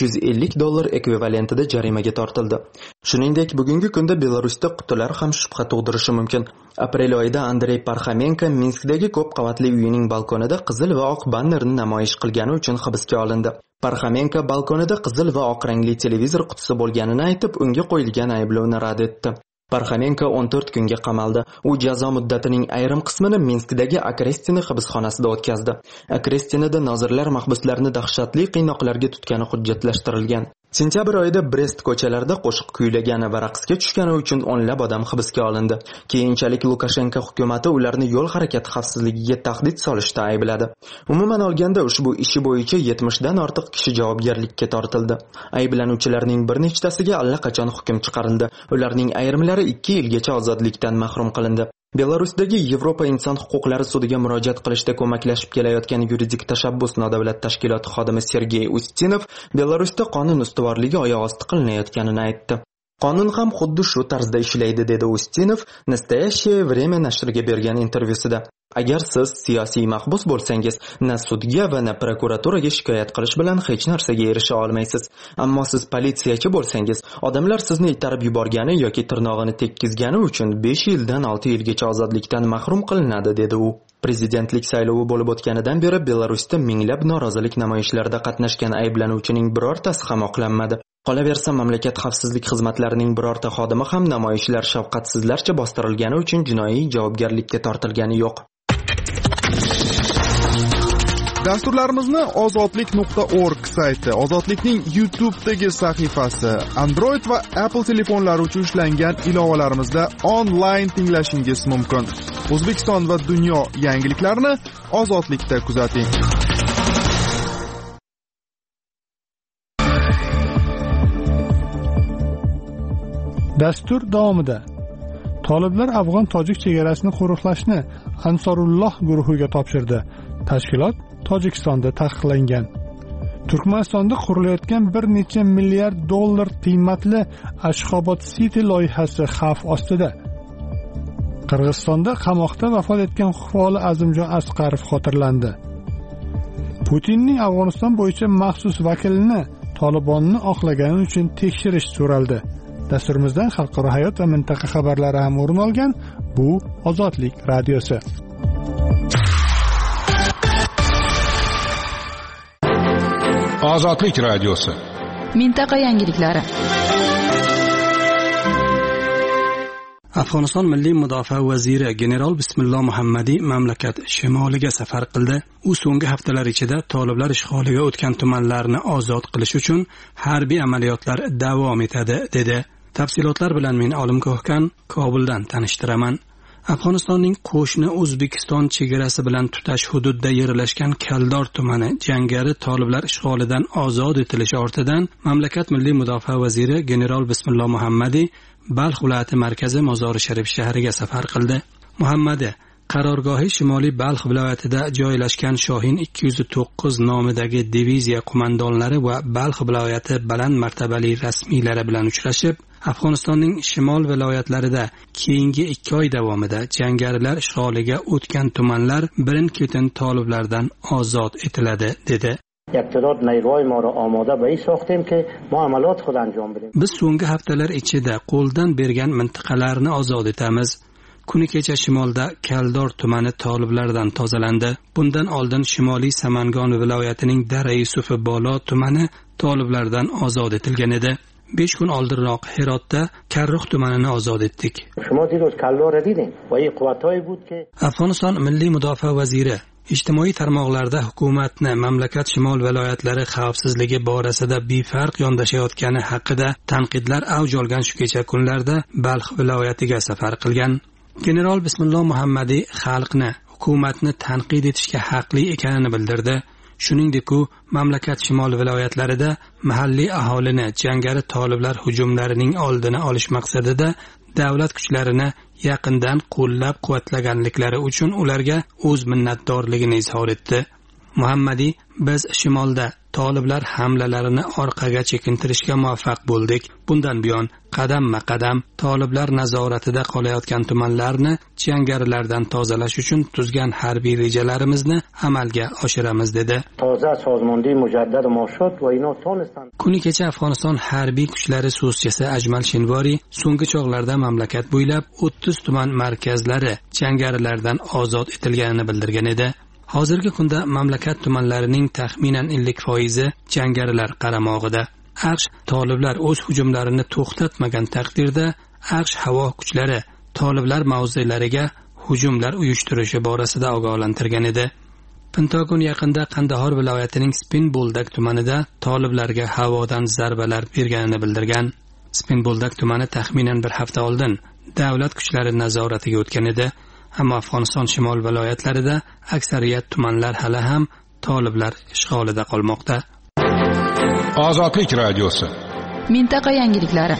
$350 ekvivalentida jarimaga tortildi. Shuningdek, bugungi kunda Belarusda qutilar ham shubha tug'dirishi mumkin. Aprel oyida Andrey Parxamenko Minskdagi ko'p qavatli uyining balkonida qizil va oq bannerni namoyish qilgani uchun hibsga olindi. Parxamenko balkonida qizil va oq rangli televizor qutisi bo'lganini aytib, unga qo'yilgan ayblovni rad etdi. Parxamenko 14 kunga qamaldi. U jazo muddatining ayrim qismini Minskdagi Akrestino hibsxonasida o'tkazdi. Akrestinada nozirlar mahbuslarni dahshatli qiynoqlarga tutgani hujjatlashtirilgan. Sentyabr oyida Brest ko'chalarida qo'shiq kuylagani va raqsga tushgani uchun o'nlab odam hibsga olindi. Keyinchalik Lukashenko hukumatı ularni yo'l harakati xavfsizligiga tahdid solishda aybladi. Umuman olganda ushbu ishi bo'yicha 70 dan ortiq kishi javobgarlikka tortildi. Ayblanuvchilarning bir nechtasiga allaqachon hukm chiqarildi. Ularning ayrimlari 2 yilgacha ozodlikdan mahrum qilindi. Belarusdagi Yevropa inson huquqlari sudiga murojaat qilishda ko'maklashib kelayotgan yuridik tashabbus nodavlat tashkiloti xodimi Sergey Ustinov Belarusda qonun ustuvorligi oyoq osti qilinayotganini aytdi. Qonun ham xuddi shu tarzda ishlaydi, dedi Ustinov Nastoyashye Vremya nashriga bergan intervyusida. Agar siz siyosiy mahbus bo'lsangiz, na sudga va na prokuraturaga shikoyat qilish bilan hech narsaga erisha olmaysiz. Ammo siz politsiyachi bo'lsangiz, odamlar sizni itarib yuborgani yoki tirnog'ini tekkizgani uchun 5 yildan 6 yilgacha ozodlikdan mahrum qilinadi, dedi u. Prezidentlik saylovi bo'lib o'tganidan beri Belarusda minglab norozilik namoyishlarida qatnashgan ayblanuvchining birortasi ham oqlanmadi. Qolaversa, mamlakat xavfsizlik xizmatlarining birorta xodimi ham namoyishlar shafqatsizlarcha bostirilgani uchun jinoiy javobgarlikka tortilgani yo'q. Dasturlarimizni ozodlik.org sayti, Ozodlikning YouTube'dagi sahifasi, Android va Apple telefonlari uchun ishlangan ilovalarimizda onlayn tinglashingiz mumkin. O'zbekiston va dunyo yangiliklarini Ozodlikda kuzating. Dastur davomida Toliblar Afg'on-Tojik chegarasini qo'riqlashni Ansorulloh guruhiga topshirdi. Tashkilot Tojikistonda taqiqlangan. Turkmanistonda qurilayotgan bir necha milliard dollar qiymatli Ashxobod City loyihasi xavf ostida. Qirg'izistonda qamoqda vafot etgan Xufoli Azimjon Asqarov xotirlandi. Putinning Afg'oniston bo'yicha maxsus vakilini Tolibonni oqlagani uchun tekshirish so'raldi. Dasturimizdan xalqaro hayot va mintaqa xabarlari ham o'rin olgan. Bu Ozodlik radiosi. Ozodlik radiosi. Mintaqa yangiliklari. Afg'oniston milliy mudofaa vaziri general Bismillah Muhammadiy mamlakat shimoliga safar qildi. U so'nggi haftalar ichida toliblar ishg'oliga o'tgan tumanlarni ozod qilish uchun harbiy amaliyotlar davom etadi, dedi. Tafsilotlar bilan men Olim Ko'hkan Kobuldan tanishtiraman. Afg'onistonning qo'shni O'zbekiston chegarasi bilan tutash hududda yerlashgan Kaldor tumani jangari toliblar ishg'olidan ozod etilishi ortidan mamlakat milliy mudofaa vaziri general Bismillah Muhammadiy Balx viloyati markazi Mozori Sharif shahriga safar qildi. Muhammadi qarorgohi Shimoliy Balx viloyatida joylashgan Shohin 209 nomidagi diviziya qo'mondonlari va Balx viloyati baland martabali rasmiylari bilan uchrashib, Afg'onistonning shimol viloyatlarida keyingi 2 oy davomida jangarilar ishg'oliga o'tgan tumanlar birin-ketin toliblardan ozod etiladi, dedi. Biz so'nggi haftalar ichida qo'ldan bergan mintaqalarni ozod etamiz. Kuni kecha shimolda Kaldor tumani toliblardan tozalandi. Bundan oldin Shimoliy Samangon viloyatining Dara Yusufi Bolo tumani toliblardan ozod etilgan edi. 5 kun oldinroq Herotda Karruh tumanini ozod etdik. Afg'oniston milliy mudofaa vaziri ijtimoiy tarmoqlarda hukumatni mamlakat shimol viloyatlari xavfsizligi borasida befarq yondashayotgani haqida tanqidlar avj olgan shu kecha kunlarda Balx viloyatiga safar qilgan. General Bismillah Muhammadiy xalqni, hukumatni tanqid etishga haqli ekanini bildirdi. Shuningdek, u mamlakat shimol viloyatlarida mahalliy aholini jangari toliblar hujumlarining oldini olish maqsadida davlat kuchlarini yaqindan qo'llab-quvvatlaganliklari uchun ularga o'z minnatdorligini izhor etdi. Muhammadiy, biz shimolda toliblar hamlalarini orqaga chekintirishga muvaffaq bo'ldik. Bundan buyon qadamma-qadam toliblar nazoratida qolayotgan tumanlarni jangarilardan tozalash uchun tuzgan harbiy rejalarimizni amalga oshiramiz, dedi. Kuni kecha Afg'oniston harbiy kuchlari so'zchisi Ajmal Shinvori so'nggi chog'larda mamlakat bo'ylab 30 tuman markazlari jangarilardan ozod etilganini bildirgan edi. Hozirgi kunda mamlakat tumanlarining taxminan 50% jangarilar qaramog'ida. AQSh toliblar o'z hujumlarini to'xtatmagan taqdirda AQSh havo kuchlari toliblar mavzelariga hujumlar uyushtirishi borasida ogohlantirgan edi. Pentagon yaqinda Qandahor viloyatining Spinboldak tumanida toliblarga havodan zarbalar berganini bildirgan. Spinboldak tumani taxminan bir hafta oldin davlat kuchlari nazoratiga o'tgan edi. Ammo Afg'oniston shimol viloyatlarida aksariyat tumanlar hali ham toliblar ishg'olida qolmoqda. Ozodlik radiosi. Mintaqa yangiliklari.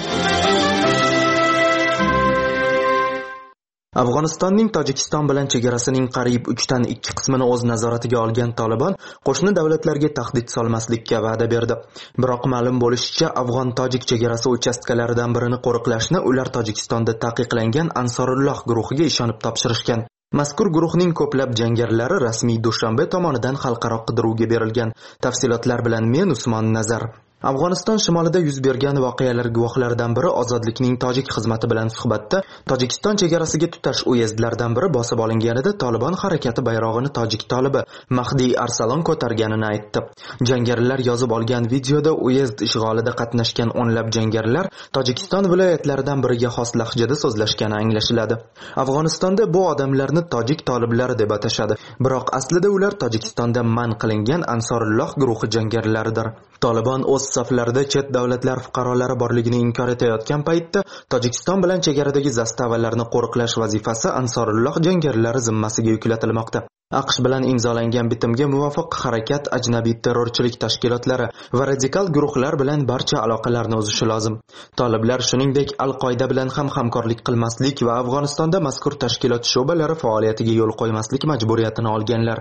Afg'onistonning Tojikiston bilan chegarasining qariyb 3dan 2 qismini o'z nazoratiga olgan Taliban qo'shni davlatlarga tahdid solmaslikka va'da berdi. Biroq ma'lum bo'lishicha, Afg'on-Tojik chegarasi uchastkalaridan birini qo'riqlashni ular Tojikistonda taqiqlangan Ansorulloh guruhiga ishonib topshirishgan. Mazkur guruhning ko'plab jangarilari rasmiy Dushanbe tomonidan xalqaro qidiruvga berilgan. Tafsilotlar bilan men Usmon Nazar. Afg'oniston shimolida yuz bergan voqealar guvohlaridan biri ozodlikning tojik xizmati bilan suhbatda Tojikiston chegarasiga tutash uyezdlardan biri bosib olinganida Tolibon harakati bayrog'ini tojik tolibi Mahdi Arsalon ko'targanini aytdi. Jangarilar yozib olgan videoda uyezd ishg'olida qatnashgan o'nlab jangarilar Tojikiston viloyatlaridan biriga xos lahjada so'zlashgani anglashiladi. Afg'onistonda bu odamlarni tojik toliblari deb atashadi, biroq aslida ular Tojikistonda man qilingan Ansorulloh guruhi jangarilaridir. Tolibon o'z saflarida chet davlatlar fuqarolari borligini inkor etayotgan paytda Tojikiston bilan chegaradagi zastavalarni qo'riqlash vazifasi Ansorulloh jangarilari zimmasiga yuklatilmoqda. AQSh bilan imzolangan bitimga muvofiq harakat ajnabiy terrorchilik tashkilotlari va radikal guruhlar bilan barcha aloqalarni uzishi lozim. Toliblar shuningdek Al-Qoida bilan ham hamkorlik qilmaslik va Afg'onistonda mazkur tashkilot sho'balari faoliyatiga yo'l qo'ymaslik majburiyatini olganlar.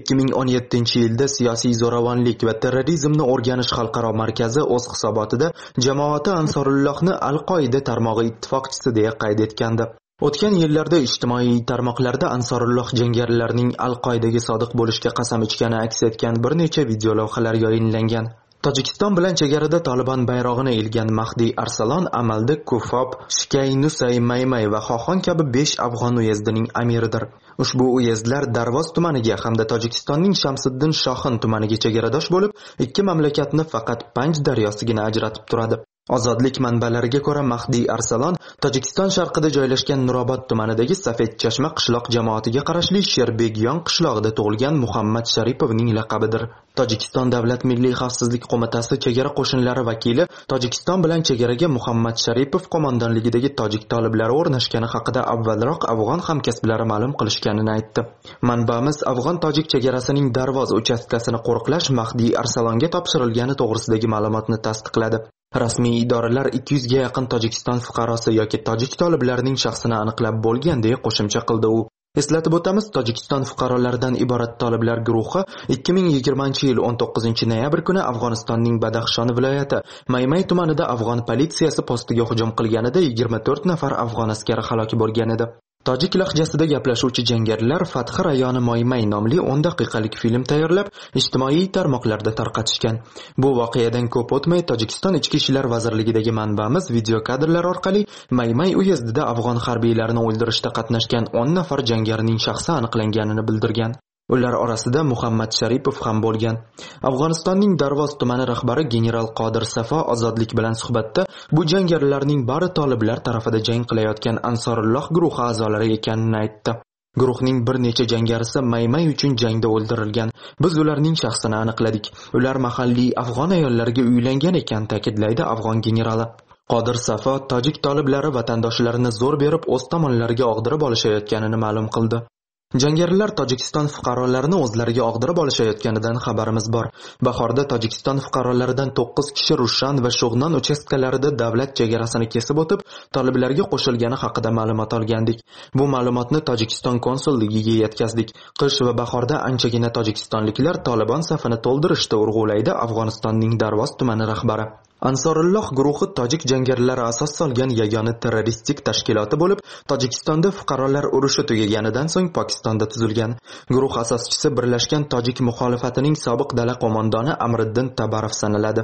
2017-yilda siyosiy zo'ravonlik va terrorizmni o'rganish xalqaro markazi o'z hisobotida jamoati Ansorullohni Al-Qoida tarmog'i ittifoqchisi deya qayd etgandi. O'tgan yillarda ijtimoiy tarmoqlarda Ansorulloh jangarilarining Al-Qoidaga sodiq bo'lishga qasam ichgani aks etgan bir necha video lavhalar yayinlangan. Tojikiston bilan chegarada Tolibon bayrog'ini ilgan Mahdi Arsalon amalda Kufob, Shkay, Nusay, Maymay va Xoxon kabi 5 afg'on uyezdining amiridir. Ushbu uyezdlar Darvoz tumaniga hamda Tojikistonning Shamsiddin Shohin tumaniga chegaradosh bo'lib, ikki mamlakatni faqat Panj daryosigina ajratib turadi. Ozodlik manbalariga ko'ra Mahdi Arsalon Tojikiston sharqida joylashgan Nurobod tumanidagi Safedchashma qishloq jamoatiga qarashli Sherbegyon qishlog'ida tug'ilgan Muhammad Sharipovning laqabidir. Tojikiston Davlat Milliy xavfsizlik qo'mitasi chegara qo'shinlari vakili Tojikiston bilan chegaraga Muhammad Sharipov qo'mondonligidagi tojik toliblari o'rnashgani haqida avvalroq afg'on hamkasblari ma'lum qilishganini aytdi. Manbamiz afg'on-tojik chegarasining Darvoz uchastkasini qo'riqlash Mahdi Arsalonga topshirilgani to'g'risidagi ma'lumotni tasdiqladi. Rasmiy idoralar 200 ga yaqin Tojikiston fuqarosi yoki tojik toliblarining shaxsini aniqlab bo'lgan deya qo'shimcha qildi u. Eslatib o'tamiz, Tojikiston fuqarolaridan iborat toliblar guruhi 2020-yil 19-noyabr kuni Afg'onistonning Badaxshon viloyati Maymay tumanida afg'on politsiyasi postiga hujum qilganida 24 nafar afg'on askari halok bo'lgan edi. Tojik lahjasida gaplashuvchi jangarilar Fathi rayoni Maymay nomli 10 daqiqalik film tayyorlab, ijtimoiy tarmoqlarda tarqatishgan. Bu voqeadan ko'p o'tmay Tojikiston Ichki ishlar vazirligidagi manbamiz video kadrlar orqali Maymay uyezdida afg'on harbiylarini o'ldirishda qatnashgan 10 nafar jangarining shaxsi aniqlanganini bildirgan. Ular orasida Muhammad Sharipov ham bo'lgan. Afg'onistonning Darvoz tumani rahbari general Qodir Safo ozodlik bilan suhbatda bu jangarilarning bari toliblar tarafida jang qilayotgan Ansorulloh guruhi a'zolari ekanini aytdi. Guruhning bir necha jangarisi Maymay uchun jangda o'ldirilgan. Biz ularning shaxsini aniqladik. Ular mahalliy afg'on ayollarga uylangan ekan, ta'kidlaydi afg'on generali. Qodir Safo tojik toliblari vatandoshlarini zo'r berib o'z tomonlariga og'dirib olishayotganini ma'lum qildi. Jangarilar Tojikiston fuqarolarini o'zlariga og'dirib olishayotganidan xabarimiz bor. Bahorda Tojikiston fuqarolaridan 9 kishi Rushan va Sho'g'non uchastkalarida davlat chegarasini kesib o'tib, toliblarga qo'shilgani haqida ma'lumot olgandik. Bu ma'lumotni Tojikiston konsulligiga yetkazdik. Qish va bahorda anchagina tojikistonliklar Tolibon safini to'ldirishda urg'ulaydi Afg'onistonning Darvoz tumani rahbari. Ansorulloh guruhi tojik jangarilari asos solgan yagona terroristik tashkiloti bo'lib, Tojikistonda fuqarolar urushi tugaganidan so'ng Pokistonda tuzilgan. Guruh asoschisi birlashgan tojik muxolifatining sobiq dala qo'mondoni Amriddin Tabarov sanaladi.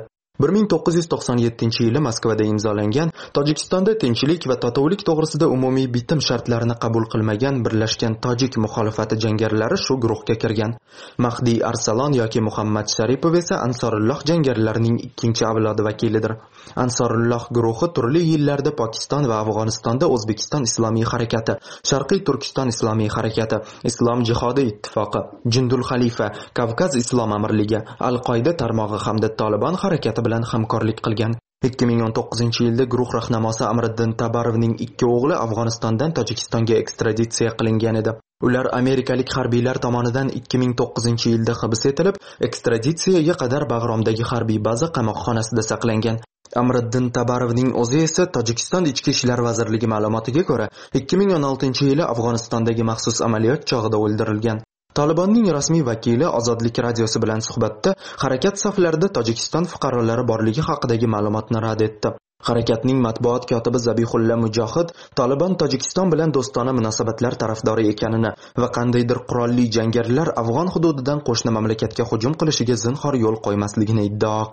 1997-yili Moskvada imzolangan Tojikistonda tinchlik va totuvlik to'g'risida umumiy bitim shartlarini qabul qilmagan birlashgan tojik muxolifati jangarilari shu guruhga kirgan. Mahdi Arsalon yoki Muhammad Sharipov esa Ansorulloh jangarilarining ikkinchi avlodi vakilidir. Ansorulloh guruhi turli yillarda Pokiston va Afg'onistonda O'zbekiston Islomiy harakati, Sharqiy Turkiston Islomiy harakati, Islom jihodi ittifoqi, Jundul Xalifa, Kavkaz Islom amirligi, Al-Qoida tarmog'i hamda Tolibon harakati bilan hamkorlik qilgan. 2019-yilda guruh rahnamosi Amriddin Tabarovning 2 o'g'li Afg'onistondan Tojikistonga ekstraditsiya qilingan edi. Ular amerikalik harbiylar tomonidan 2009-yilda hibs etilib, ekstraditsiyaga qadar Bag'romdagi harbiy baza qamoqxonasida saqlangan. Amriddin Tabarovning o'zi esa Tojikiston Ichki ishlar vazirligi ma'lumotiga ko'ra 2016-yili Afg'onistondagi maxsus amaliyot chog'ida o'ldirilgan. Tolibonning rasmiy vakili Ozodlik radiosi bilan suhbatda harakat saflarida Tojikiston fuqarolari borligi haqidagi ma'lumotni rad etdi. Harakatning matbuot kotibi Zabihulla Mujohid Tolibon Tojikiston bilan do'stona munosabatlar tarafdori ekanini va qandaydir qurolli jangarilar Afg'on hududidan qo'shni mamlakatga hujum qilishiga zinhor yo'l qo'ymasligini iddao qildi.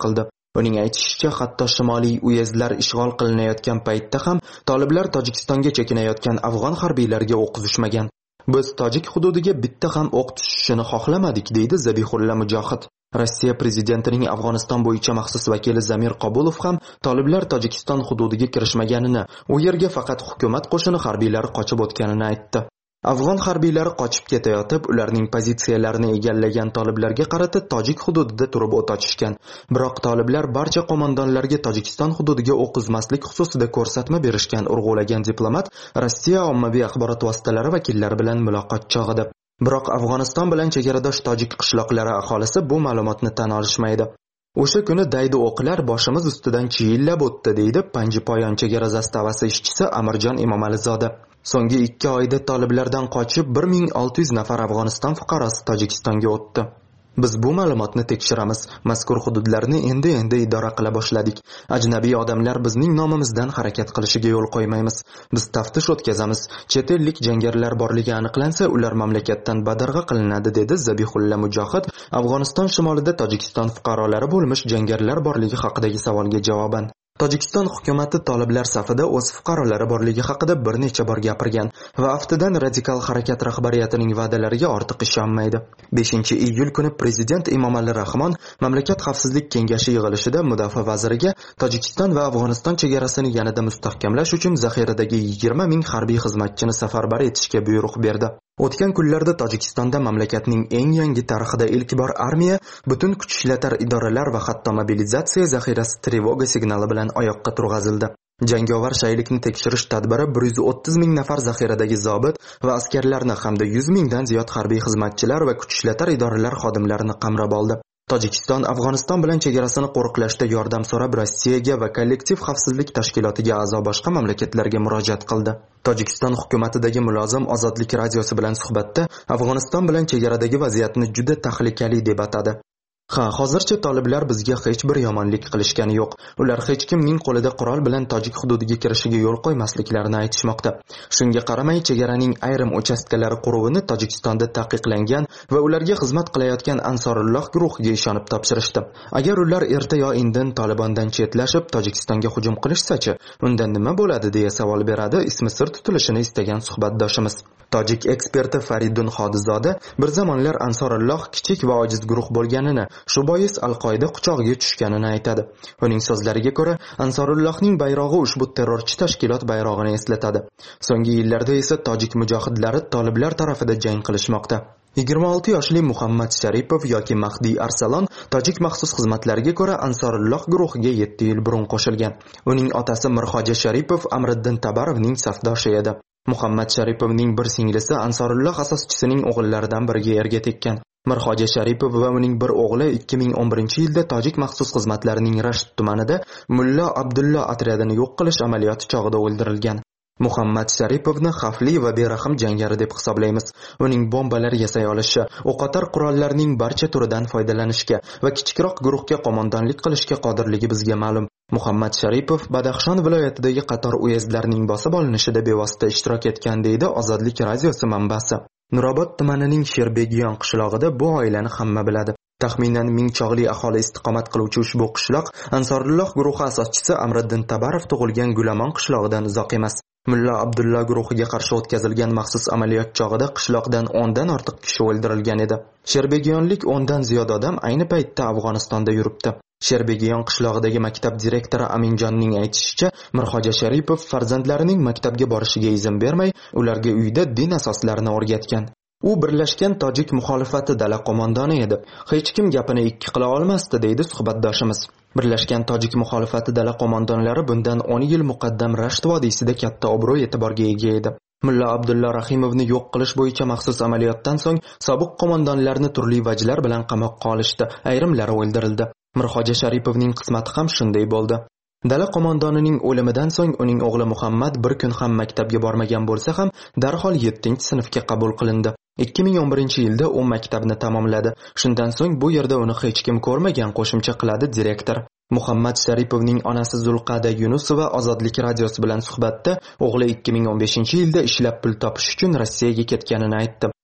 Uning aytishicha, hatto shimoliy uyezdlar ishg'ol qilinayotgan paytda ham toliblar Tojikistonga chekinayotgan afg'on harbiylarga o'q uzishmagan. Biz Tojik hududiga bitta ham o'q tushishini xohlamadik, deydi Zabihulla Mujohid. Rossiya prezidentining Afg'oniston bo'yicha maxsus vakili Zamir Qobulov ham toliblar Tojikiston hududiga kirishmaganini, u yerga faqat hukumat qo'shini harbiylari qochib o'tganini aytdi. Afg'on harbiylari qochib ketayotib, ularning pozitsiyalarini egallagan toliblarga qarata Tojik hududida turib o't ochishgan. Biroq toliblar barcha qo'mondonlarga Tojikiston hududiga o'q uzmaslik xususida ko'rsatma berishgan, urg'ulagan diplomat Rossiya ommaviy axborot vositalari vakillari bilan muloqot chog'ida. Biroq Afg'oniston bilan chegaradosh tojik qishloqlari aholisi bu ma'lumotni tan olishmaydi. O'sha kuni daydi o'qlar boshimiz ustidan chiyillab o'tdi, deydi Panjipoyon chegara zastavasi ishchisi Amirjon Imomalizoda. So'nggi 2 oyda toliblardan qochib 1600 nafar Afg'oniston fuqarosi Tojikistonga o'tdi. Biz bu ma'lumotni tekshiramiz. Mazkur hududlarni endi idora qila boshladik. Ajnabiy odamlar bizning nomimizdan harakat qilishiga yo'l qo'ymaymiz. Biz taftish o'tkazamiz. Chet ellik jangarilar borligi aniqlansa, ular mamlakatdan badarg'a qilinadi, dedi Zabihulla Mujohid Afg'oniston shimolida Tojikiston fuqarolari bo'lmish jangarilar borligi haqidagi savolga javoban. Tojikiston hukumati toliblar safida o'z fuqarolari borligi haqida bir necha bor gapirgan va aftidan radikal harakat rahbariyatining va'dalariga ortiq ishonmaydi. 5-iyul kuni prezident Emomali Rahmon mamlakat xavfsizlik kengashi yig'ilishida mudofaa vaziriga Tojikiston va Afg'oniston chegarasini yanada mustahkamlash uchun zaxiradagi 20 ming harbiy xizmatchini safarbar etishga buyruq berdi. O'tgan kunlarda Tojikistonda mamlakatning eng yangi tarixida ilk bor armiya, butun kuch ishlatar idoralar va hatto mobilizatsiya zaxirasi trevoga signali bilan oyoqqa turg'azildi. Jangovar shaylikni tekshirish tadbiri 130 ming nafar zaxiradagi zobit va askarlarni hamda 100 mingdan ziyod harbiy xizmatchilar va kuch ishlatar idoralar xodimlarini qamrab oldi. Tojikiston Afg'oniston bilan chegarasini qo'riqlashda yordam so'rab Rossiyaga va kollektiv xavfsizlik tashkilotiga a'zo boshqa mamlakatlarga murojaat qildi. Tojikiston hukumatidagi mulozim Ozodlik radiosi bilan suhbatda Afg'oniston bilan chegaradagi vaziyatni juda tahlikali deb atadi. Hozircha toliblar bizga hech bir yomonlik qilishgani yo'q. Ular hech kimning qo'lida qurol bilan Tojik hududiga kirishiga yo'l qo'ymasliklarini aytishmoqda. Shunga qaramay, chegaraning ayrim uchastkalari quruvini Tojikistonda taqiqlangan va ularga xizmat qilayotgan Ansorulloh guruhiga ishonib topshirishdi. Agar ular erta yo indin Talibandan chetlashib Tojikistonga hujum qilishsa-chi, unda nima bo'ladi deya savol beradi ismi sir tutilishini istagan suhbatdoshimiz. Tojik eksperti Faridun Xodizoda bir zamonlar Ansorulloh kichik va ojiz guruh bo'lganini, shu bois Al-Qoida quchog'iga tushganini aytadi. Uning so'zlariga ko'ra, Ansorullohning bayrog'i ushbu terrorchi tashkilot bayrog'ini eslatadi. So'nggi yillarda esa tojik mujohidlari toliblar tarafida jang qilishmoqda. 26 yoshli Muhammad Sharipov yoki Mahdi Arsalon tojik maxsus xizmatlariga ko'ra Ansorulloh guruhiga 7 yil burun qo'shilgan. Uning otasi Mirxoja Sharipov Amriddin Tabarovning safdoshi edi. Muhammad Sharipovning bir singlisi Ansorulloh asoschisining o'g'illaridan biriga erga tekkan. Mirxoja Sharipov va uning bir o'g'li 2011-yilda tojik maxsus xizmatlarining Rasht tumanida Mulla Abdullo otryadini yo'q qilish amaliyoti chog'ida o'ldirilgan. Muhammad Sharipovni xavfli va berahm jangari deb hisoblaymiz. Uning bombalar yasay olishi, o'qotar qurollarning barcha turidan foydalanishga va kichikroq guruhga qo'mondonlik qilishga qodirligi bizga ma'lum. Muhammad Sharipov Badaxshon viloyatidagi qator uyezdlarning bosib olinishida bevosita ishtirok etgan, deydi Ozodlik radiosi manbasi. Nurobod tumanining Sherbegiyon qishlog'ida bu oilani hamma biladi. Taxminan 1000 chog'li aholi istiqomat qiluvchi ushbu qishloq Ansorulloh guruhi asoschisi Amriddin Tabarov tug'ilgan Gulamon qishlog'idan uzoq emas. Mulla Abdullo guruhiga qarshi o'tkazilgan maxsus amaliyot chog'ida qishloqdan 10 dan ortiq kishi o'ldirilgan edi. Sherbegiyonlik 10 dan ziyod odam ayni paytda Afg'onistonda yuribdi. Sherbegiyon qishlog'idagi maktab direktori Aminjonning aytishicha, Mirxoja Sharipov farzandlarining maktabga borishiga izn bermay, ularga uyda din asoslarini o'rgatgan. U birlashgan tojik muxolifati dala qo'mondoni edi. Hech kim gapini ikki qila olmasdi, deydi suhbatdoshimiz. Birlashgan tojik muxolifati dala qo'mondonlari bundan 10 yil muqaddam Rasht vodiysida katta obro' e'tiborga ega edi. Mulla Abdullo Rahimovni yo'q qilish bo'yicha maxsus amaliyotdan so'ng sobiq qo'mondonlarni turli vajlar bilan qamoqqa olishdi, ayrimlari o'ldirildi. Mirxoja Sharipovning qismati ham shunday bo'ldi. Dala qo'mondonining o'limidan so'ng uning o'g'li Muhammad bir kun ham maktabga bormagan bo'lsa ham darhol 7-sinfga qabul qilindi. 2011-yilda u maktabni tamomladi. Shundan so'ng bu yerda uni hech kim ko'rmagan, qo'shimcha qiladi direktor. Muhammad Sharipovning onasi Zulqada Yunusova Ozodlik radiosi bilan suhbatda o'g'li 2015-yilda ishlab pul topish uchun Rossiyaga ketganini aytdi.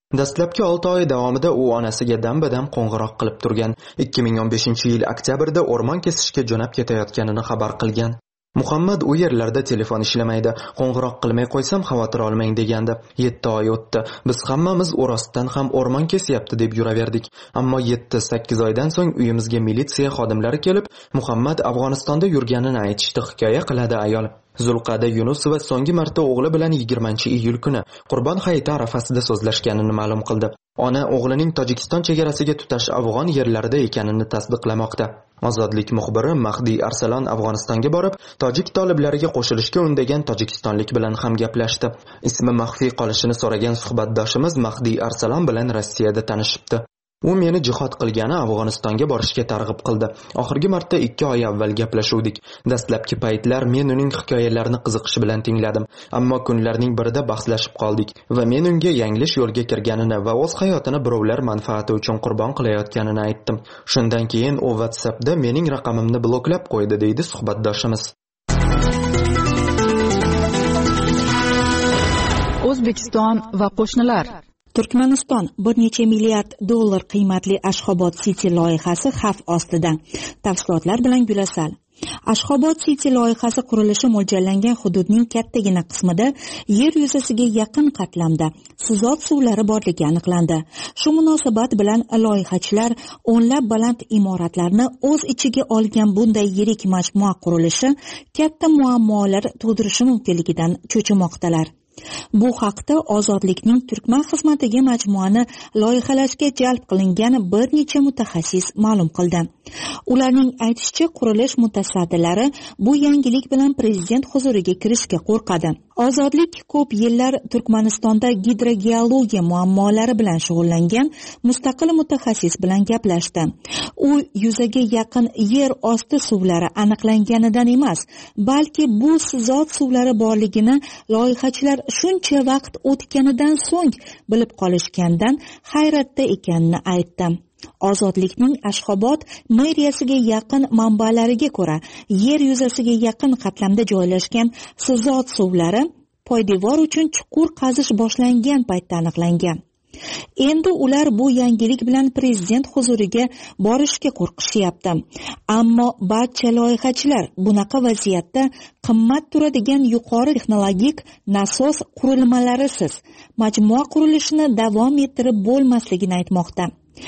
Dastlabki 6 oy davomida u onasiga dam-badam qo'ng'iroq qilib turgan. 2015-yil oktyabrda o'rmon kesishga jo'nab ketayotganini xabar qilgan. Muhammad u yerlarda telefon ishlamaydi. Qo'ng'iroq qilmay qo'ysam xavotir olmang degandi. 7 oy o'tdi. Biz hammamiz o'rostdan ham o'rmon kesyapti deb yuraverdik. Ammo 7-8 oydan so'ng uyimizga militsiya xodimlari kelib, Muhammad Afg'onistonda yurganini aytishdi, hikoya qiladi ayol. Zulqada Yunusova so'nggi marta o'g'li bilan 20-iyul kuni Qurbon hayiti arafasida so'zlashganini ma'lum qildi. Ona o'g'lining Tojikiston chegarasiga tutash afg'on yerlarida ekanini tasdiqlamoqda. Ozodlik muxbiri Mahdiy Arsalon Afg'onistonga borib, tojik toliblariga qo'shilishga undagan tojikistonlik bilan ham gaplashdi. Ismi maxfiy qolishini so'ragan suhbatdoshimiz Mahdiy Arsalon bilan Rossiyada tanishibdi. U meni jihod qilgani Afg'onistonga borishga targ'ib qildi. Oxirgi marta 2 oy avval gaplashuvdik. Dastlabki paytlar men uning hikoyalarini qiziqish bilan tingladim, ammo kunlarning birida bahslashib qoldik va men unga yanglish yo'lga kirganini va o'z hayotini birovlar manfaati uchun qurbon qilayotganini aytdim. Shundan keyin u WhatsAppda mening raqamimni bloklab qo'ydi, deydi suhbatdoshimiz. O'zbekiston va qo'shnilar. Turkmaniston bir necha milliard dollar qiymatli Ashxobod City loyihasi xavf ostida. Tafsilotlar bilan Gulasal. Ashxobod City loyihasi qurilishi mo'ljallangan hududning kattagina qismida yer yuzasiga yaqin qatlamda sizot suvlari borligi aniqlandi. Shu munosabat bilan loyihachilar o'nlab baland imoratlarni o'z ichiga olgan bunday yirik majmua qurilishi katta muammolar tug'dirishi mumkinligidan cho'chimoqdalar. Bu haqda Ozodlikning Turkman xizmatiga majmuani loyihalashga jalb qilingan bir necha mutaxassis ma'lum qildi. Ularning aytishicha, qurilish mutasaddilari bu yangilik bilan prezident huzuriga kirishga qo'rqadi. Ozodlik ko'p yillar Turkmanistonda gidrogeologiya muammolari bilan shug'ullangan mustaqil mutaxassis bilan gaplashdi. U yuzaga yaqin yer osti suvlari aniqlanganidan emas, balki bu sizot suvlari borligini loyihachilar shuncha vaqt o'tganidan so'ng bilib qolishgandan hayratda ekanini aytdi. Ozodlikning Ashxobod meriyasiga yaqin manbalariga ko'ra, yer yuzasiga yaqin qatlamda joylashgan sizot suvlari poydevor uchun chuqur qazish boshlangan paytda aniqlangan. Endi ular bu yangilik bilan prezident huzuriga borishga qo'rqishyapti. Ammo barcha loyihachilar bunaqa vaziyatda qimmat turadigan yuqori texnologik nasos qurilmalarisiz majmua qurilishini davom ettirib bo'lmasligini aytmoqda.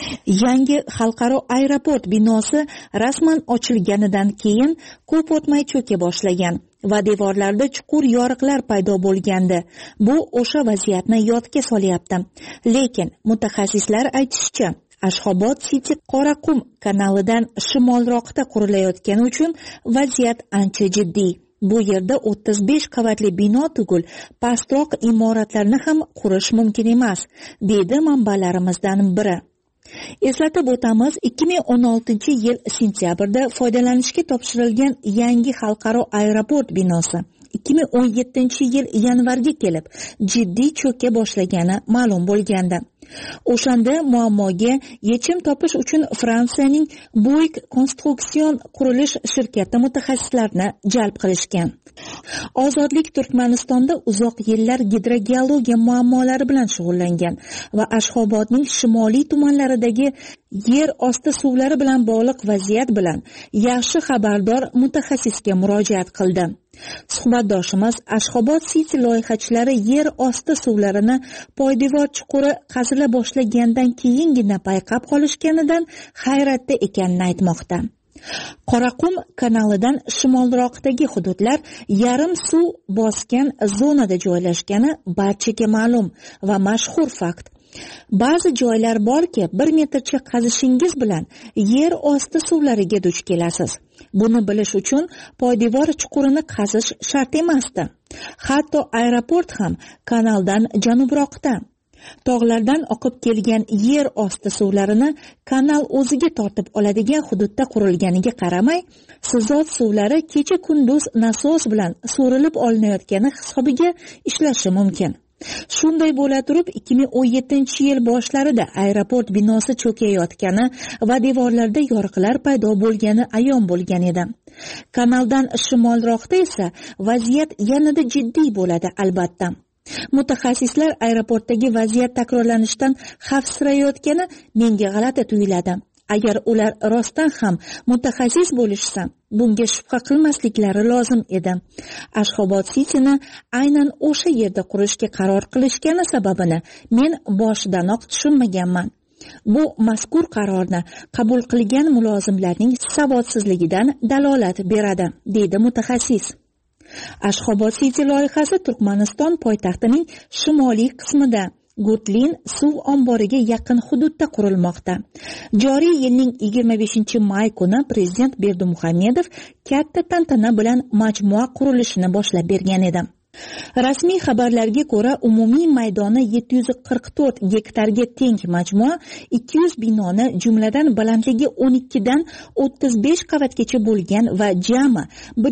Yangi xalqaro aeroport binosi rasman ochilganidan keyin ko'p o'tmay cho'ka boshlagan va devorlarda chuqur yoriqlar paydo bo'lgandi. Bu o'sha vaziyatni yodga solyapti. Lekin mutaxassislar aytishicha, Ashxobod City Qoraqum kanalidan shimolroqda qurilayotgani uchun vaziyat ancha jiddiy. Bu yerda 35 qavatli bino tugul pastroq imoratlarni ham qurish mumkin emas, deydi manbalarimizdan biri. Eslatib o'tamiz, 2016-yil sentyabrda foydalanishga topshirilgan yangi xalqaro aeroport binosi 2017-yil yanvarga kelib jiddiy cho'ka boshlagani ma'lum bo'lgandi. O'shanda muammoga yechim topish uchun Fransiyaning Bouygues Construction qurilish shirkati mutaxassislarini jalb qilishgan. Ozodlik Turkmanistonda uzoq yillar gidrogeologiya muammolari bilan shug'ullangan va Ashxobodning shimoliy tumanlaridagi yer osti suvlari bilan bog'liq vaziyat bilan yaxshi xabardor mutaxassisga murojaat qildi. Suhbatdoshimiz Ashxobod City loyihachilari yer osti suvlarini poydevor chuquri qazila boshlagandan keyingina payqab qolishganidan hayratda ekanini aytmoqda. Qoraqum kanalidan shimolroqdagi hududlar yarim suv bosgan zonada joylashgani barchaga ma'lum va mashhur fakt. Ba'zi joylar borki, 1 metrcha qazishingiz bilan yer osti suvlariga duch kelasiz. Buni bilish uchun poydevor chuqurini qazish shart emasdi. Hatto aeroport ham kanaldan janubroqda. Tog'lardan oqib kelgan yer osti suvlarini kanal o'ziga tortib oladigan hududda qurilganiga qaramay, sizot suvlari kecha-kunduz nasos bilan so'rilib olinayotgani hisobiga ishlashi mumkin. Shunday bo'la turib, 2017-yil boshlarida aeroport binosi cho'kayotgani va devorlarda yoriqlar paydo bo'lgani ayon bo'lgan edi. Kanaldan shimolroqda esa vaziyat yanada jiddiy bo'ladi albatta. Mutaxassislar aeroportdagi vaziyat takrorlanishidan xavfsirayotgani menga g'alati tuyuladi. Agar ular rostdan ham mutaxassis bo'lishsa, bunga shubha qilmasliklari lozim edi. Ashxobod City'ni aynan o'sha yerda qurishga qaror qilishgani sababini men boshidanoq tushunmaganman. Bu mazkur qarorni qabul qilgan mulozimlarning savodsizligidan dalolat beradi, deydi mutaxassis. Ashxobod City loyihasi Turkmaniston poytaxtining shimoliy qismida Gutlin suv omboriga yaqin hududda qurilmoqda. Joriy yilning 25-may kuni prezident Berdimuhamedov katta tantana bilan majmua qurilishini boshlab bergan edi. Rasmiy xabarlarga ko'ra, umumiy maydoni 744 gektarga teng majmua 200 binoni, jumladan balandligi 12 dan 35 qavatgacha bo'lgan va jami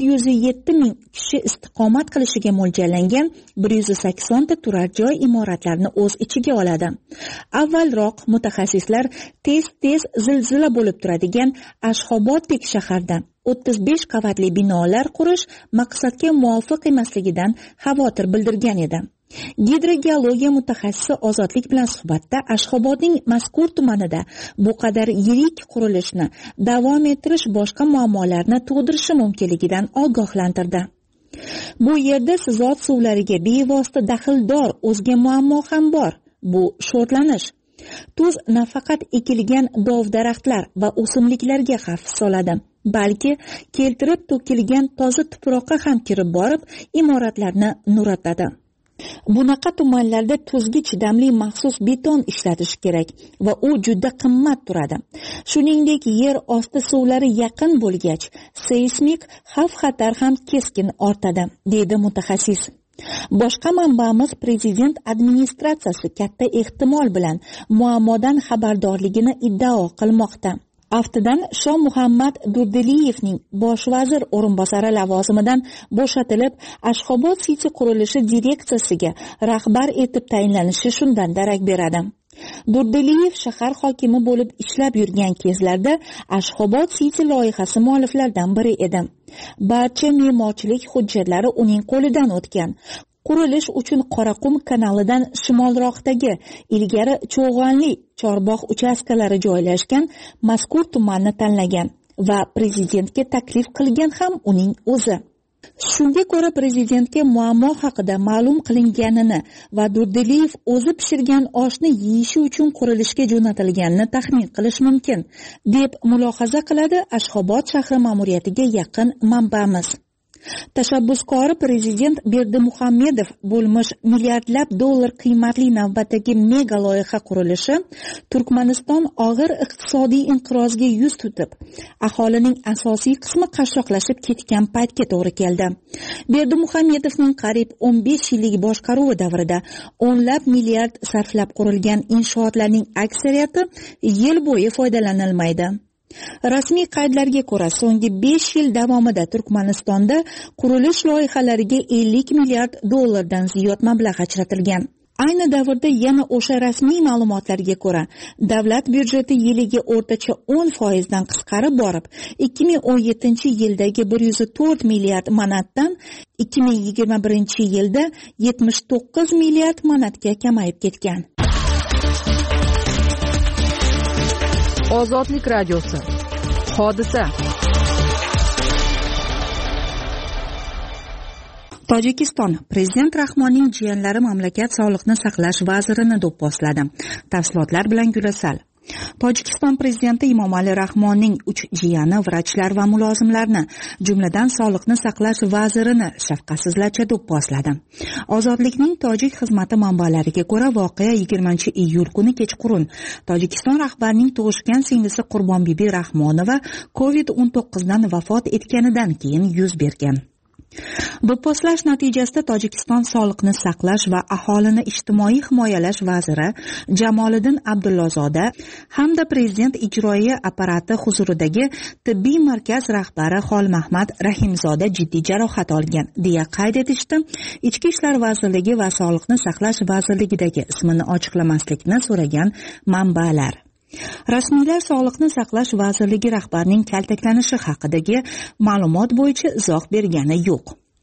107 ming kishi istiqomat qilishiga mo'ljallangan 180 ta turar joy imoratlarini o'z ichiga oladi. Avvalroq mutaxassislar tez zilzila bo'lib turadigan Ashxoboddek shaharda 35 qavatli binolar qurish maqsadga muvofiq emasligidan xavotir bildirgan edi. Gidrogeologiya mutaxassisi Ozodlik bilan suhbatda Ashxobodning mazkur tumanida bu qadar yirik qurilishni davom ettirish boshqa muammolarni tug'dirishi mumkinligidan ogohlantirdi. Bu yerda sizot suvlariga bevosita daxldor o'zga muammo ham bor. Bu sho'rlanish. Tuz nafaqat ekilgan dov-daraxtlar va o'simliklarga xavf soladi, balki keltirib to'kilgan toza tuproqqa ham kirib borib, imoratlarni nuratadi. Bunaqa tumanlarda tuzga chidamli maxsus beton ishlatish kerak va u juda qimmat turadi. Shuningdek, yer osti suvlari yaqin bo'lgach, seysmik xavf-xatar ham keskin ortadi, deydi mutaxassis. Boshqa manbamiz prezident administratsiyasi katta ehtimol bilan muammodan xabardorligini iddao qilmoqda. Aftidan Shoh Muhammad Durdeliyevning bosh vazir o'rinbosari lavozimidan bo'shatilib, Ashxobod City qurilishi direksiyasiga rahbar etib tayinlanishi shundan darak beradi. Durdeliyev shahar hokimi bo'lib ishlab yurgan kezlarda Ashxobod City loyihasi mualliflaridan biri edi. Barcha me'morchilik hujjatlari uning qo'lidan o'tgan. Qurilish uchun Qoraqum kanalidan shimolroqdagi ilgari Cho'g'onli chorbog' uchastkalari joylashgan mazkur tumanni tanlagan va prezidentga taklif qilgan ham uning o'zi. Shunga ko'ra prezidentga muammo haqida ma'lum qilinganini va Durdeliyev o'zi pishirgan oshni yeyishi uchun qurilishga jo'natilganini taxmin qilish mumkin, deb mulohaza qiladi Ashxobod shahri ma'muriyatiga yaqin manbamiz. Tashabbuskori prezident Berdimuhamedov bo'lmish milliardlab dollar qiymatli navbatdagi mega loyiha qurilishi Turkmaniston og'ir iqtisodiy inqirozga yuz tutib, aholining asosiy qismi qashshoqlashib ketgan paytga to'g'ri keldi. Berdimuhamedovning qariyb 15 yillik boshqaruvi davrida o'nlab milliard sarflab qurilgan inshootlarning aksariyati yil bo'yi foydalanilmaydi. Rasmiy qaydlarga ko'ra, so'nggi 5 yil davomida Turkmanistonda qurilish loyihalariga 50 milliard dollardan ziyod mablag' ajratilgan. Ayni davrda yana o'sha rasmiy ma'lumotlarga ko'ra, davlat byudjeti yiliga o'rtacha 10% dan qisqarib borib, 2017-yildagi 104 milliard manatdan 2021-yilda 79 milliard manatga kamayib ketgan. Ozodlik radiosi. Hodisa. Tojikiston prezident Rahmonning jiyanlari mamlakat sog'liqni saqlash vazirini do'pposladi. Tafsilotlar bilan Gulasal. Tojikiston prezidenti Emomali Rahmonning 3 jiyani vrachlar va mulozimlarni, jumladan sog'liqni saqlash vazirini shafqatsizlarcha do'pposladi. Ozodlikning tojik xizmati manbalariga ko'ra, voqea 20-iyul kuni kechqurun Tojikiston rahbarining tug'ishgan singlisi Qurbonbibi Rahmonova COVID-19 dan vafot etganidan keyin yuz bergan. Do'pposlash natijasida Tojikiston sog'liqni saqlash va aholini ijtimoiy himoyalash vaziri Jamoliddin Abdullazoda hamda prezident ijroiya apparati huzuridagi tibbiy markaz rahbari Xolmahmad Rahimzoda jiddiy jarohat olgan, deya qayd etishdi Ichki ishlar vazirligi va Sog'liqni saqlash vazirligidagi ismini ochiqlamaslikni so'ragan manbalar. Rasmiylar Sog'liqni saqlash vazirligi rahbarining kaltaklanishi haqidagi ma'lumot bo'yicha izoh bergani yo'q.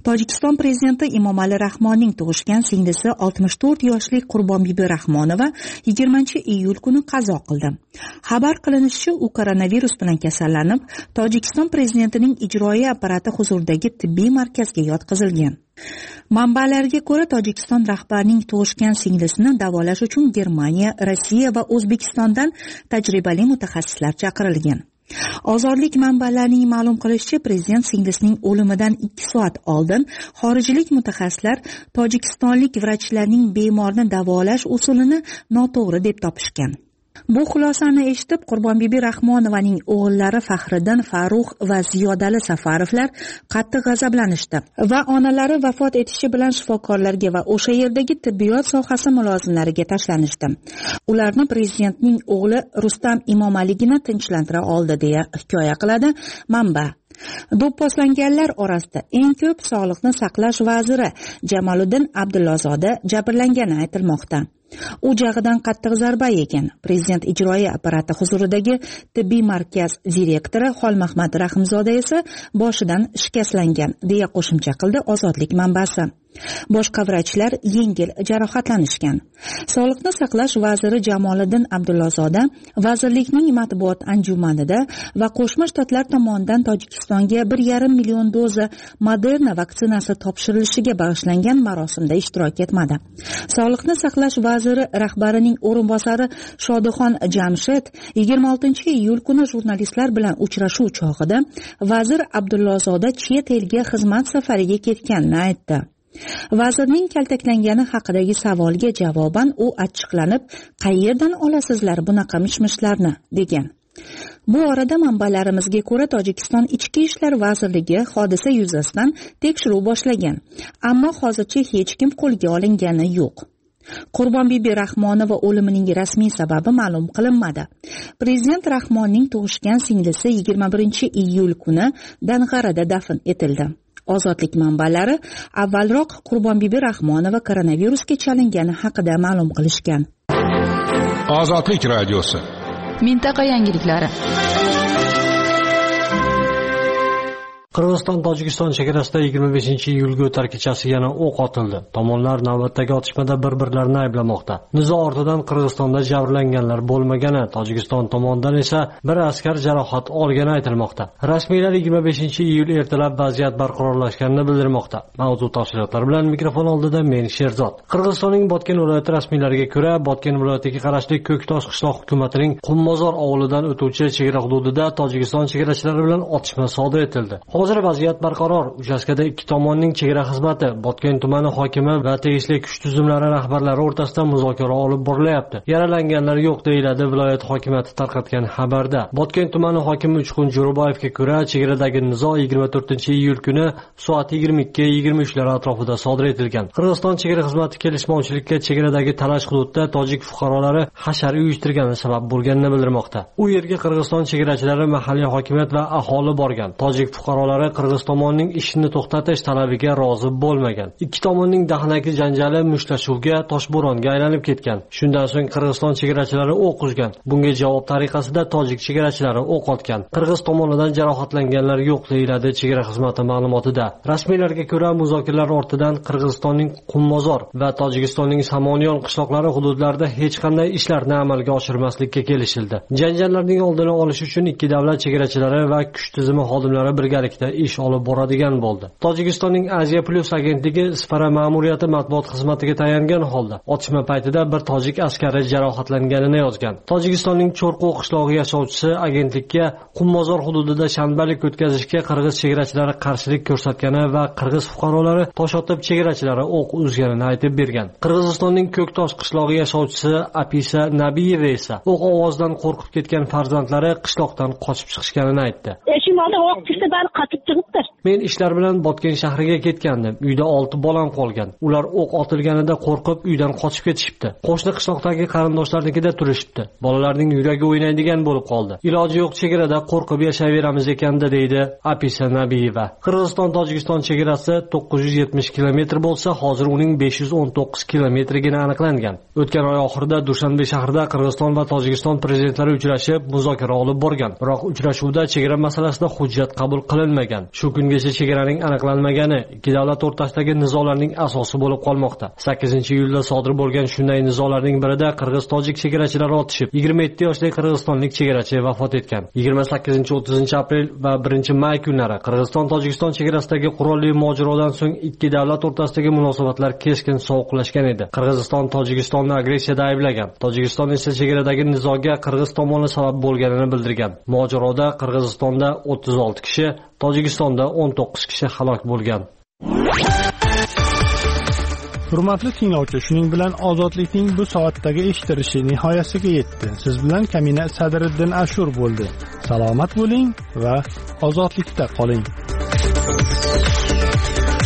Tojikiston prezidenti Emomali Rahmonning tug'ishgan singlisi 64 yoshli Qurbonbibi Rahmonova 20-iyul kuni qazo qildi. Xabar qilinishicha, u koronavirus bilan kasallanib, Tojikiston prezidentining ijroiya apparati huzuridagi tibbiy markazga yotqizilgan. Manbalarga ko'ra, Tojikiston rahbarining tug'ishgan singlisini davolash uchun Germaniya, Rossiya va O'zbekistondan tajribali mutaxassislar chaqirilgan. Ozodlik manbalarining ma'lum qilishicha, prezident singlisining o'limidan 2 soat oldin xorijlik mutaxassislar tojikistonlik vrachlarning bemorni davolash usulini noto'g'ri deb topishgan. Bu xulosani eshitib, Qurbonbibi Rahmonovaning o'g'illari Faxriddin, Farux va Ziyodali Safarovlar qattiq g'azablanishdi va onalari vafot etishi bilan shifokorlarga va o'sha yerdagi tibbiyot sohasi mulozimlariga tashlanishdi. Ularni prezidentning o'g'li Rustam Imomaligina tinchlantira oldi deya hikoya qiladi manba. Do'pposlanganlar orasida eng ko'p sog'liqni saqlash vaziri Jamoliddin Abdullazoda jabrlangani aytilmoqda. U jag'idan qattiq zarba yegan. Prezident ijroiya apparati huzuridagi tibbiy markaz direktori Xolmahmad Rahimzoda esa boshidan shikastlangan deya qo'shimcha qildi Ozodlik manbasi. Boshqa vrachlar yengil jarohatlanishgan. Sog'liqni saqlash vaziri Jamoliddin Abdullazoda vazirlikning matbuot anjumanida va Qo'shma Shtatlar tomonidan Tojikistonga 1,5 million doza Moderna vaksinasi topshirilishiga bag'ishlangan marosimda ishtirok etmadi. Sog'liqni saqlash vaziri rahbarining o'rinbosari Shodixon Jamshid 26-iyul kuni jurnalistlar bilan uchrashuv chog'ida vazir Abdullazoda chet elga xizmat safariga ketganini aytdi. Vazirning kaltaklangani haqidagi savolga javoban u achchiqlanib, "Qayerdan olasizlar bunaqa mishmishlarni?" degan. Bu orada manbalarimizga ko'ra, Tojikiston Ichki ishlar vazirligi hodisa yuzasidan tekshiruv boshlagan, ammo hozircha hech kim qo'lga olingani yo'q. Qurbonbibi Rahmonova o'limining rasmiy sababi ma'lum qilinmadi. Prezident Rahmonning tug'ishgan singlisi 21-iyul kuni Dang'arada dafn etildi. Ozodlik manbalari avvalroq Qurbonbibi Rahmonova koronavirusga chalingani haqida ma'lum qilishgan. Ozodlik radiosi. Mintaqa yangiliklari. Qirg'iziston-Tojikiston chegarasida 25-iyulga o'tar kechasi yana o'q otildi. Tomonlar navbatdagi otishmada bir-birlarini ayblamoqda. Nizo ortidan Qirg'izistonda jabrlanganlar bo'lmagani, Tojikiston tomonidan esa bir askar jarohat olgani aytilmoqda. Rasmiylar 25-iyul ertalab vaziyat barqarorlashganini bildirmoqda. Mavzu tafsilotlari bilan mikrofon oldida men Sherzod. Qirg'izistonning Botken viloyati rasmiylariga ko'ra, Botken viloyatiga qarashli Ko'ktosh qishloq hukumatining Qummozor ovulidan o'tuvchi chegara hududida Tojikiston chegarachilari bilan otishma sodir etildi. Hozir vaziyat barqaror. Uchastkada ikki tomonning chegara xizmati, Botken tumani hokimi va tegishli kuch tuzumlari rahbarlari o'rtasida muzokara olib borilyapti. Yaralanganlar yo'q deyiladi viloyat hokimiyati tarqatgan xabarda. Botken tumani hokimi Uchqun Jo'raboyevga ko'ra, chegaradagi nizo 24-iyul kuni soat 22:23 atrofida sodir etilgan. Qirg'iziston chegara xizmati kelishmovchilikka chegaradagi talash hududda tojik fuqarolari hashar uyushtirgani sabab bo'lganini bildirmoqda. U yerga Qirg'iziston chegarachilari, mahalliy hokimiyat va aholi borgan. Tojik fuqarolari Qirg'iz tomonining ishini to'xtatish talabiga rozi bo'lmagan. Ikki tomonning dahnaki janjali mushtlashuvga, toshbo'ronga aylanib ketgan. Shundan so'ng Qirg'iziston chegarachilari o'q uzgan. Bunga javob tariqasida tojik chegarachilari o'q otgan. Qirg'iz tomonidan jarohatlanganlar yo'q deyiladi chegara xizmati ma'lumotida. Rasmiylarga ko'ra, muzokaralar ortidan Qirg'izistonning Qummozor va Tojikistonning Samoniyon qishloqlari hududlarida hech qanday ishlarni amalga oshirmaslikka kelishildi. Janjallarning oldini olish uchun ikki davlat chegarachilari va kuch tizimi xodimlari birgalikda ish olib boradigan bo'ldi. Tojikistonning Aziya Plus agentligi Ispara ma'muriyati matbuot xizmatiga tayangan holda otishma paytida bir tojik askari jarohatlanganini yozgan. Tojikistonning Cho'rqu qishlog'i yashovchisi agentlikka Qummozor hududida shanbalik o'tkazishga qirg'iz chegarachilari qarshilik ko'rsatgani va qirg'iz fuqarolari tosh otib chegarachilari o'q uzganini aytib bergan. Qirg'izistonning Ko'ktosh qishlog'i yashovchisi Apisa Nabiyeva esa o'q ovozidan qo'rqib ketgan farzandlari qishloqdan qochib chiqishganini aytdi. Men ishlar bilan Botken shahriga ketgandim. Uyda 6 bolam qolgan. Ular o'q otilganida qo'rqib uydan qochib ketishibdi. Qo'shni qishloqdagi qarindoshlarnikida turishibdi. Bolalarning yuragi o'ynaydigan bo'lib qoldi. Iloji yo'q, chegarada qo'rqib yashayveramiz ekanda, deydi Apisa Nabiyeva. Qirg'iziston-Tojikiston chegarasi 970 kilometr bo'lsa, hozir uning 519 kilometrigina aniqlangan. O'tgan oy oxirida Dushanbe shahrida Qirg'iziston va Tojikiston prezidentlari uchrashib, muzokara olib borgan. Biroq uchrashuvda chegara masalasida hujjat qabul qilinmagan. qilinmagan. Shu kungacha chegaraning aniqlanmagani ikki davlat o'rtasidagi nizolarning asosi bo'lib qolmoqda. 8-iyulda sodir bo'lgan shunday nizolarning birida qirg'iz-tojik chegarachilar otishib, 27 yoshli qirg'izistonlik chegarachi vafot etgan. 28-30 aprel va 1-may kunlari Qirg'iziston-Tojikiston chegarasidagi qurolli mojarodan so'ng ikki davlat o'rtasidagi munosabatlar keskin sovuqlashgan edi. Qirg'iziston Tojikistonni agressiyada ayblagan. Tojikiston esa chegaradagi nizoga qirg'iz tomoni sabab bo'lganini bildirgan. Mojaroda Qirg'izistonda 36 kishi, Tojikistonda 19 kishi halok bo'lgan. Hurmatli tinglovchi, shuning bilan ozodlikning bu soatdagi eshittirishi nihoyasiga yetdi. Siz bilan Kamina Sadriddin Ashur bo'ldi. Salomat bo'ling va ozodlikda qoling.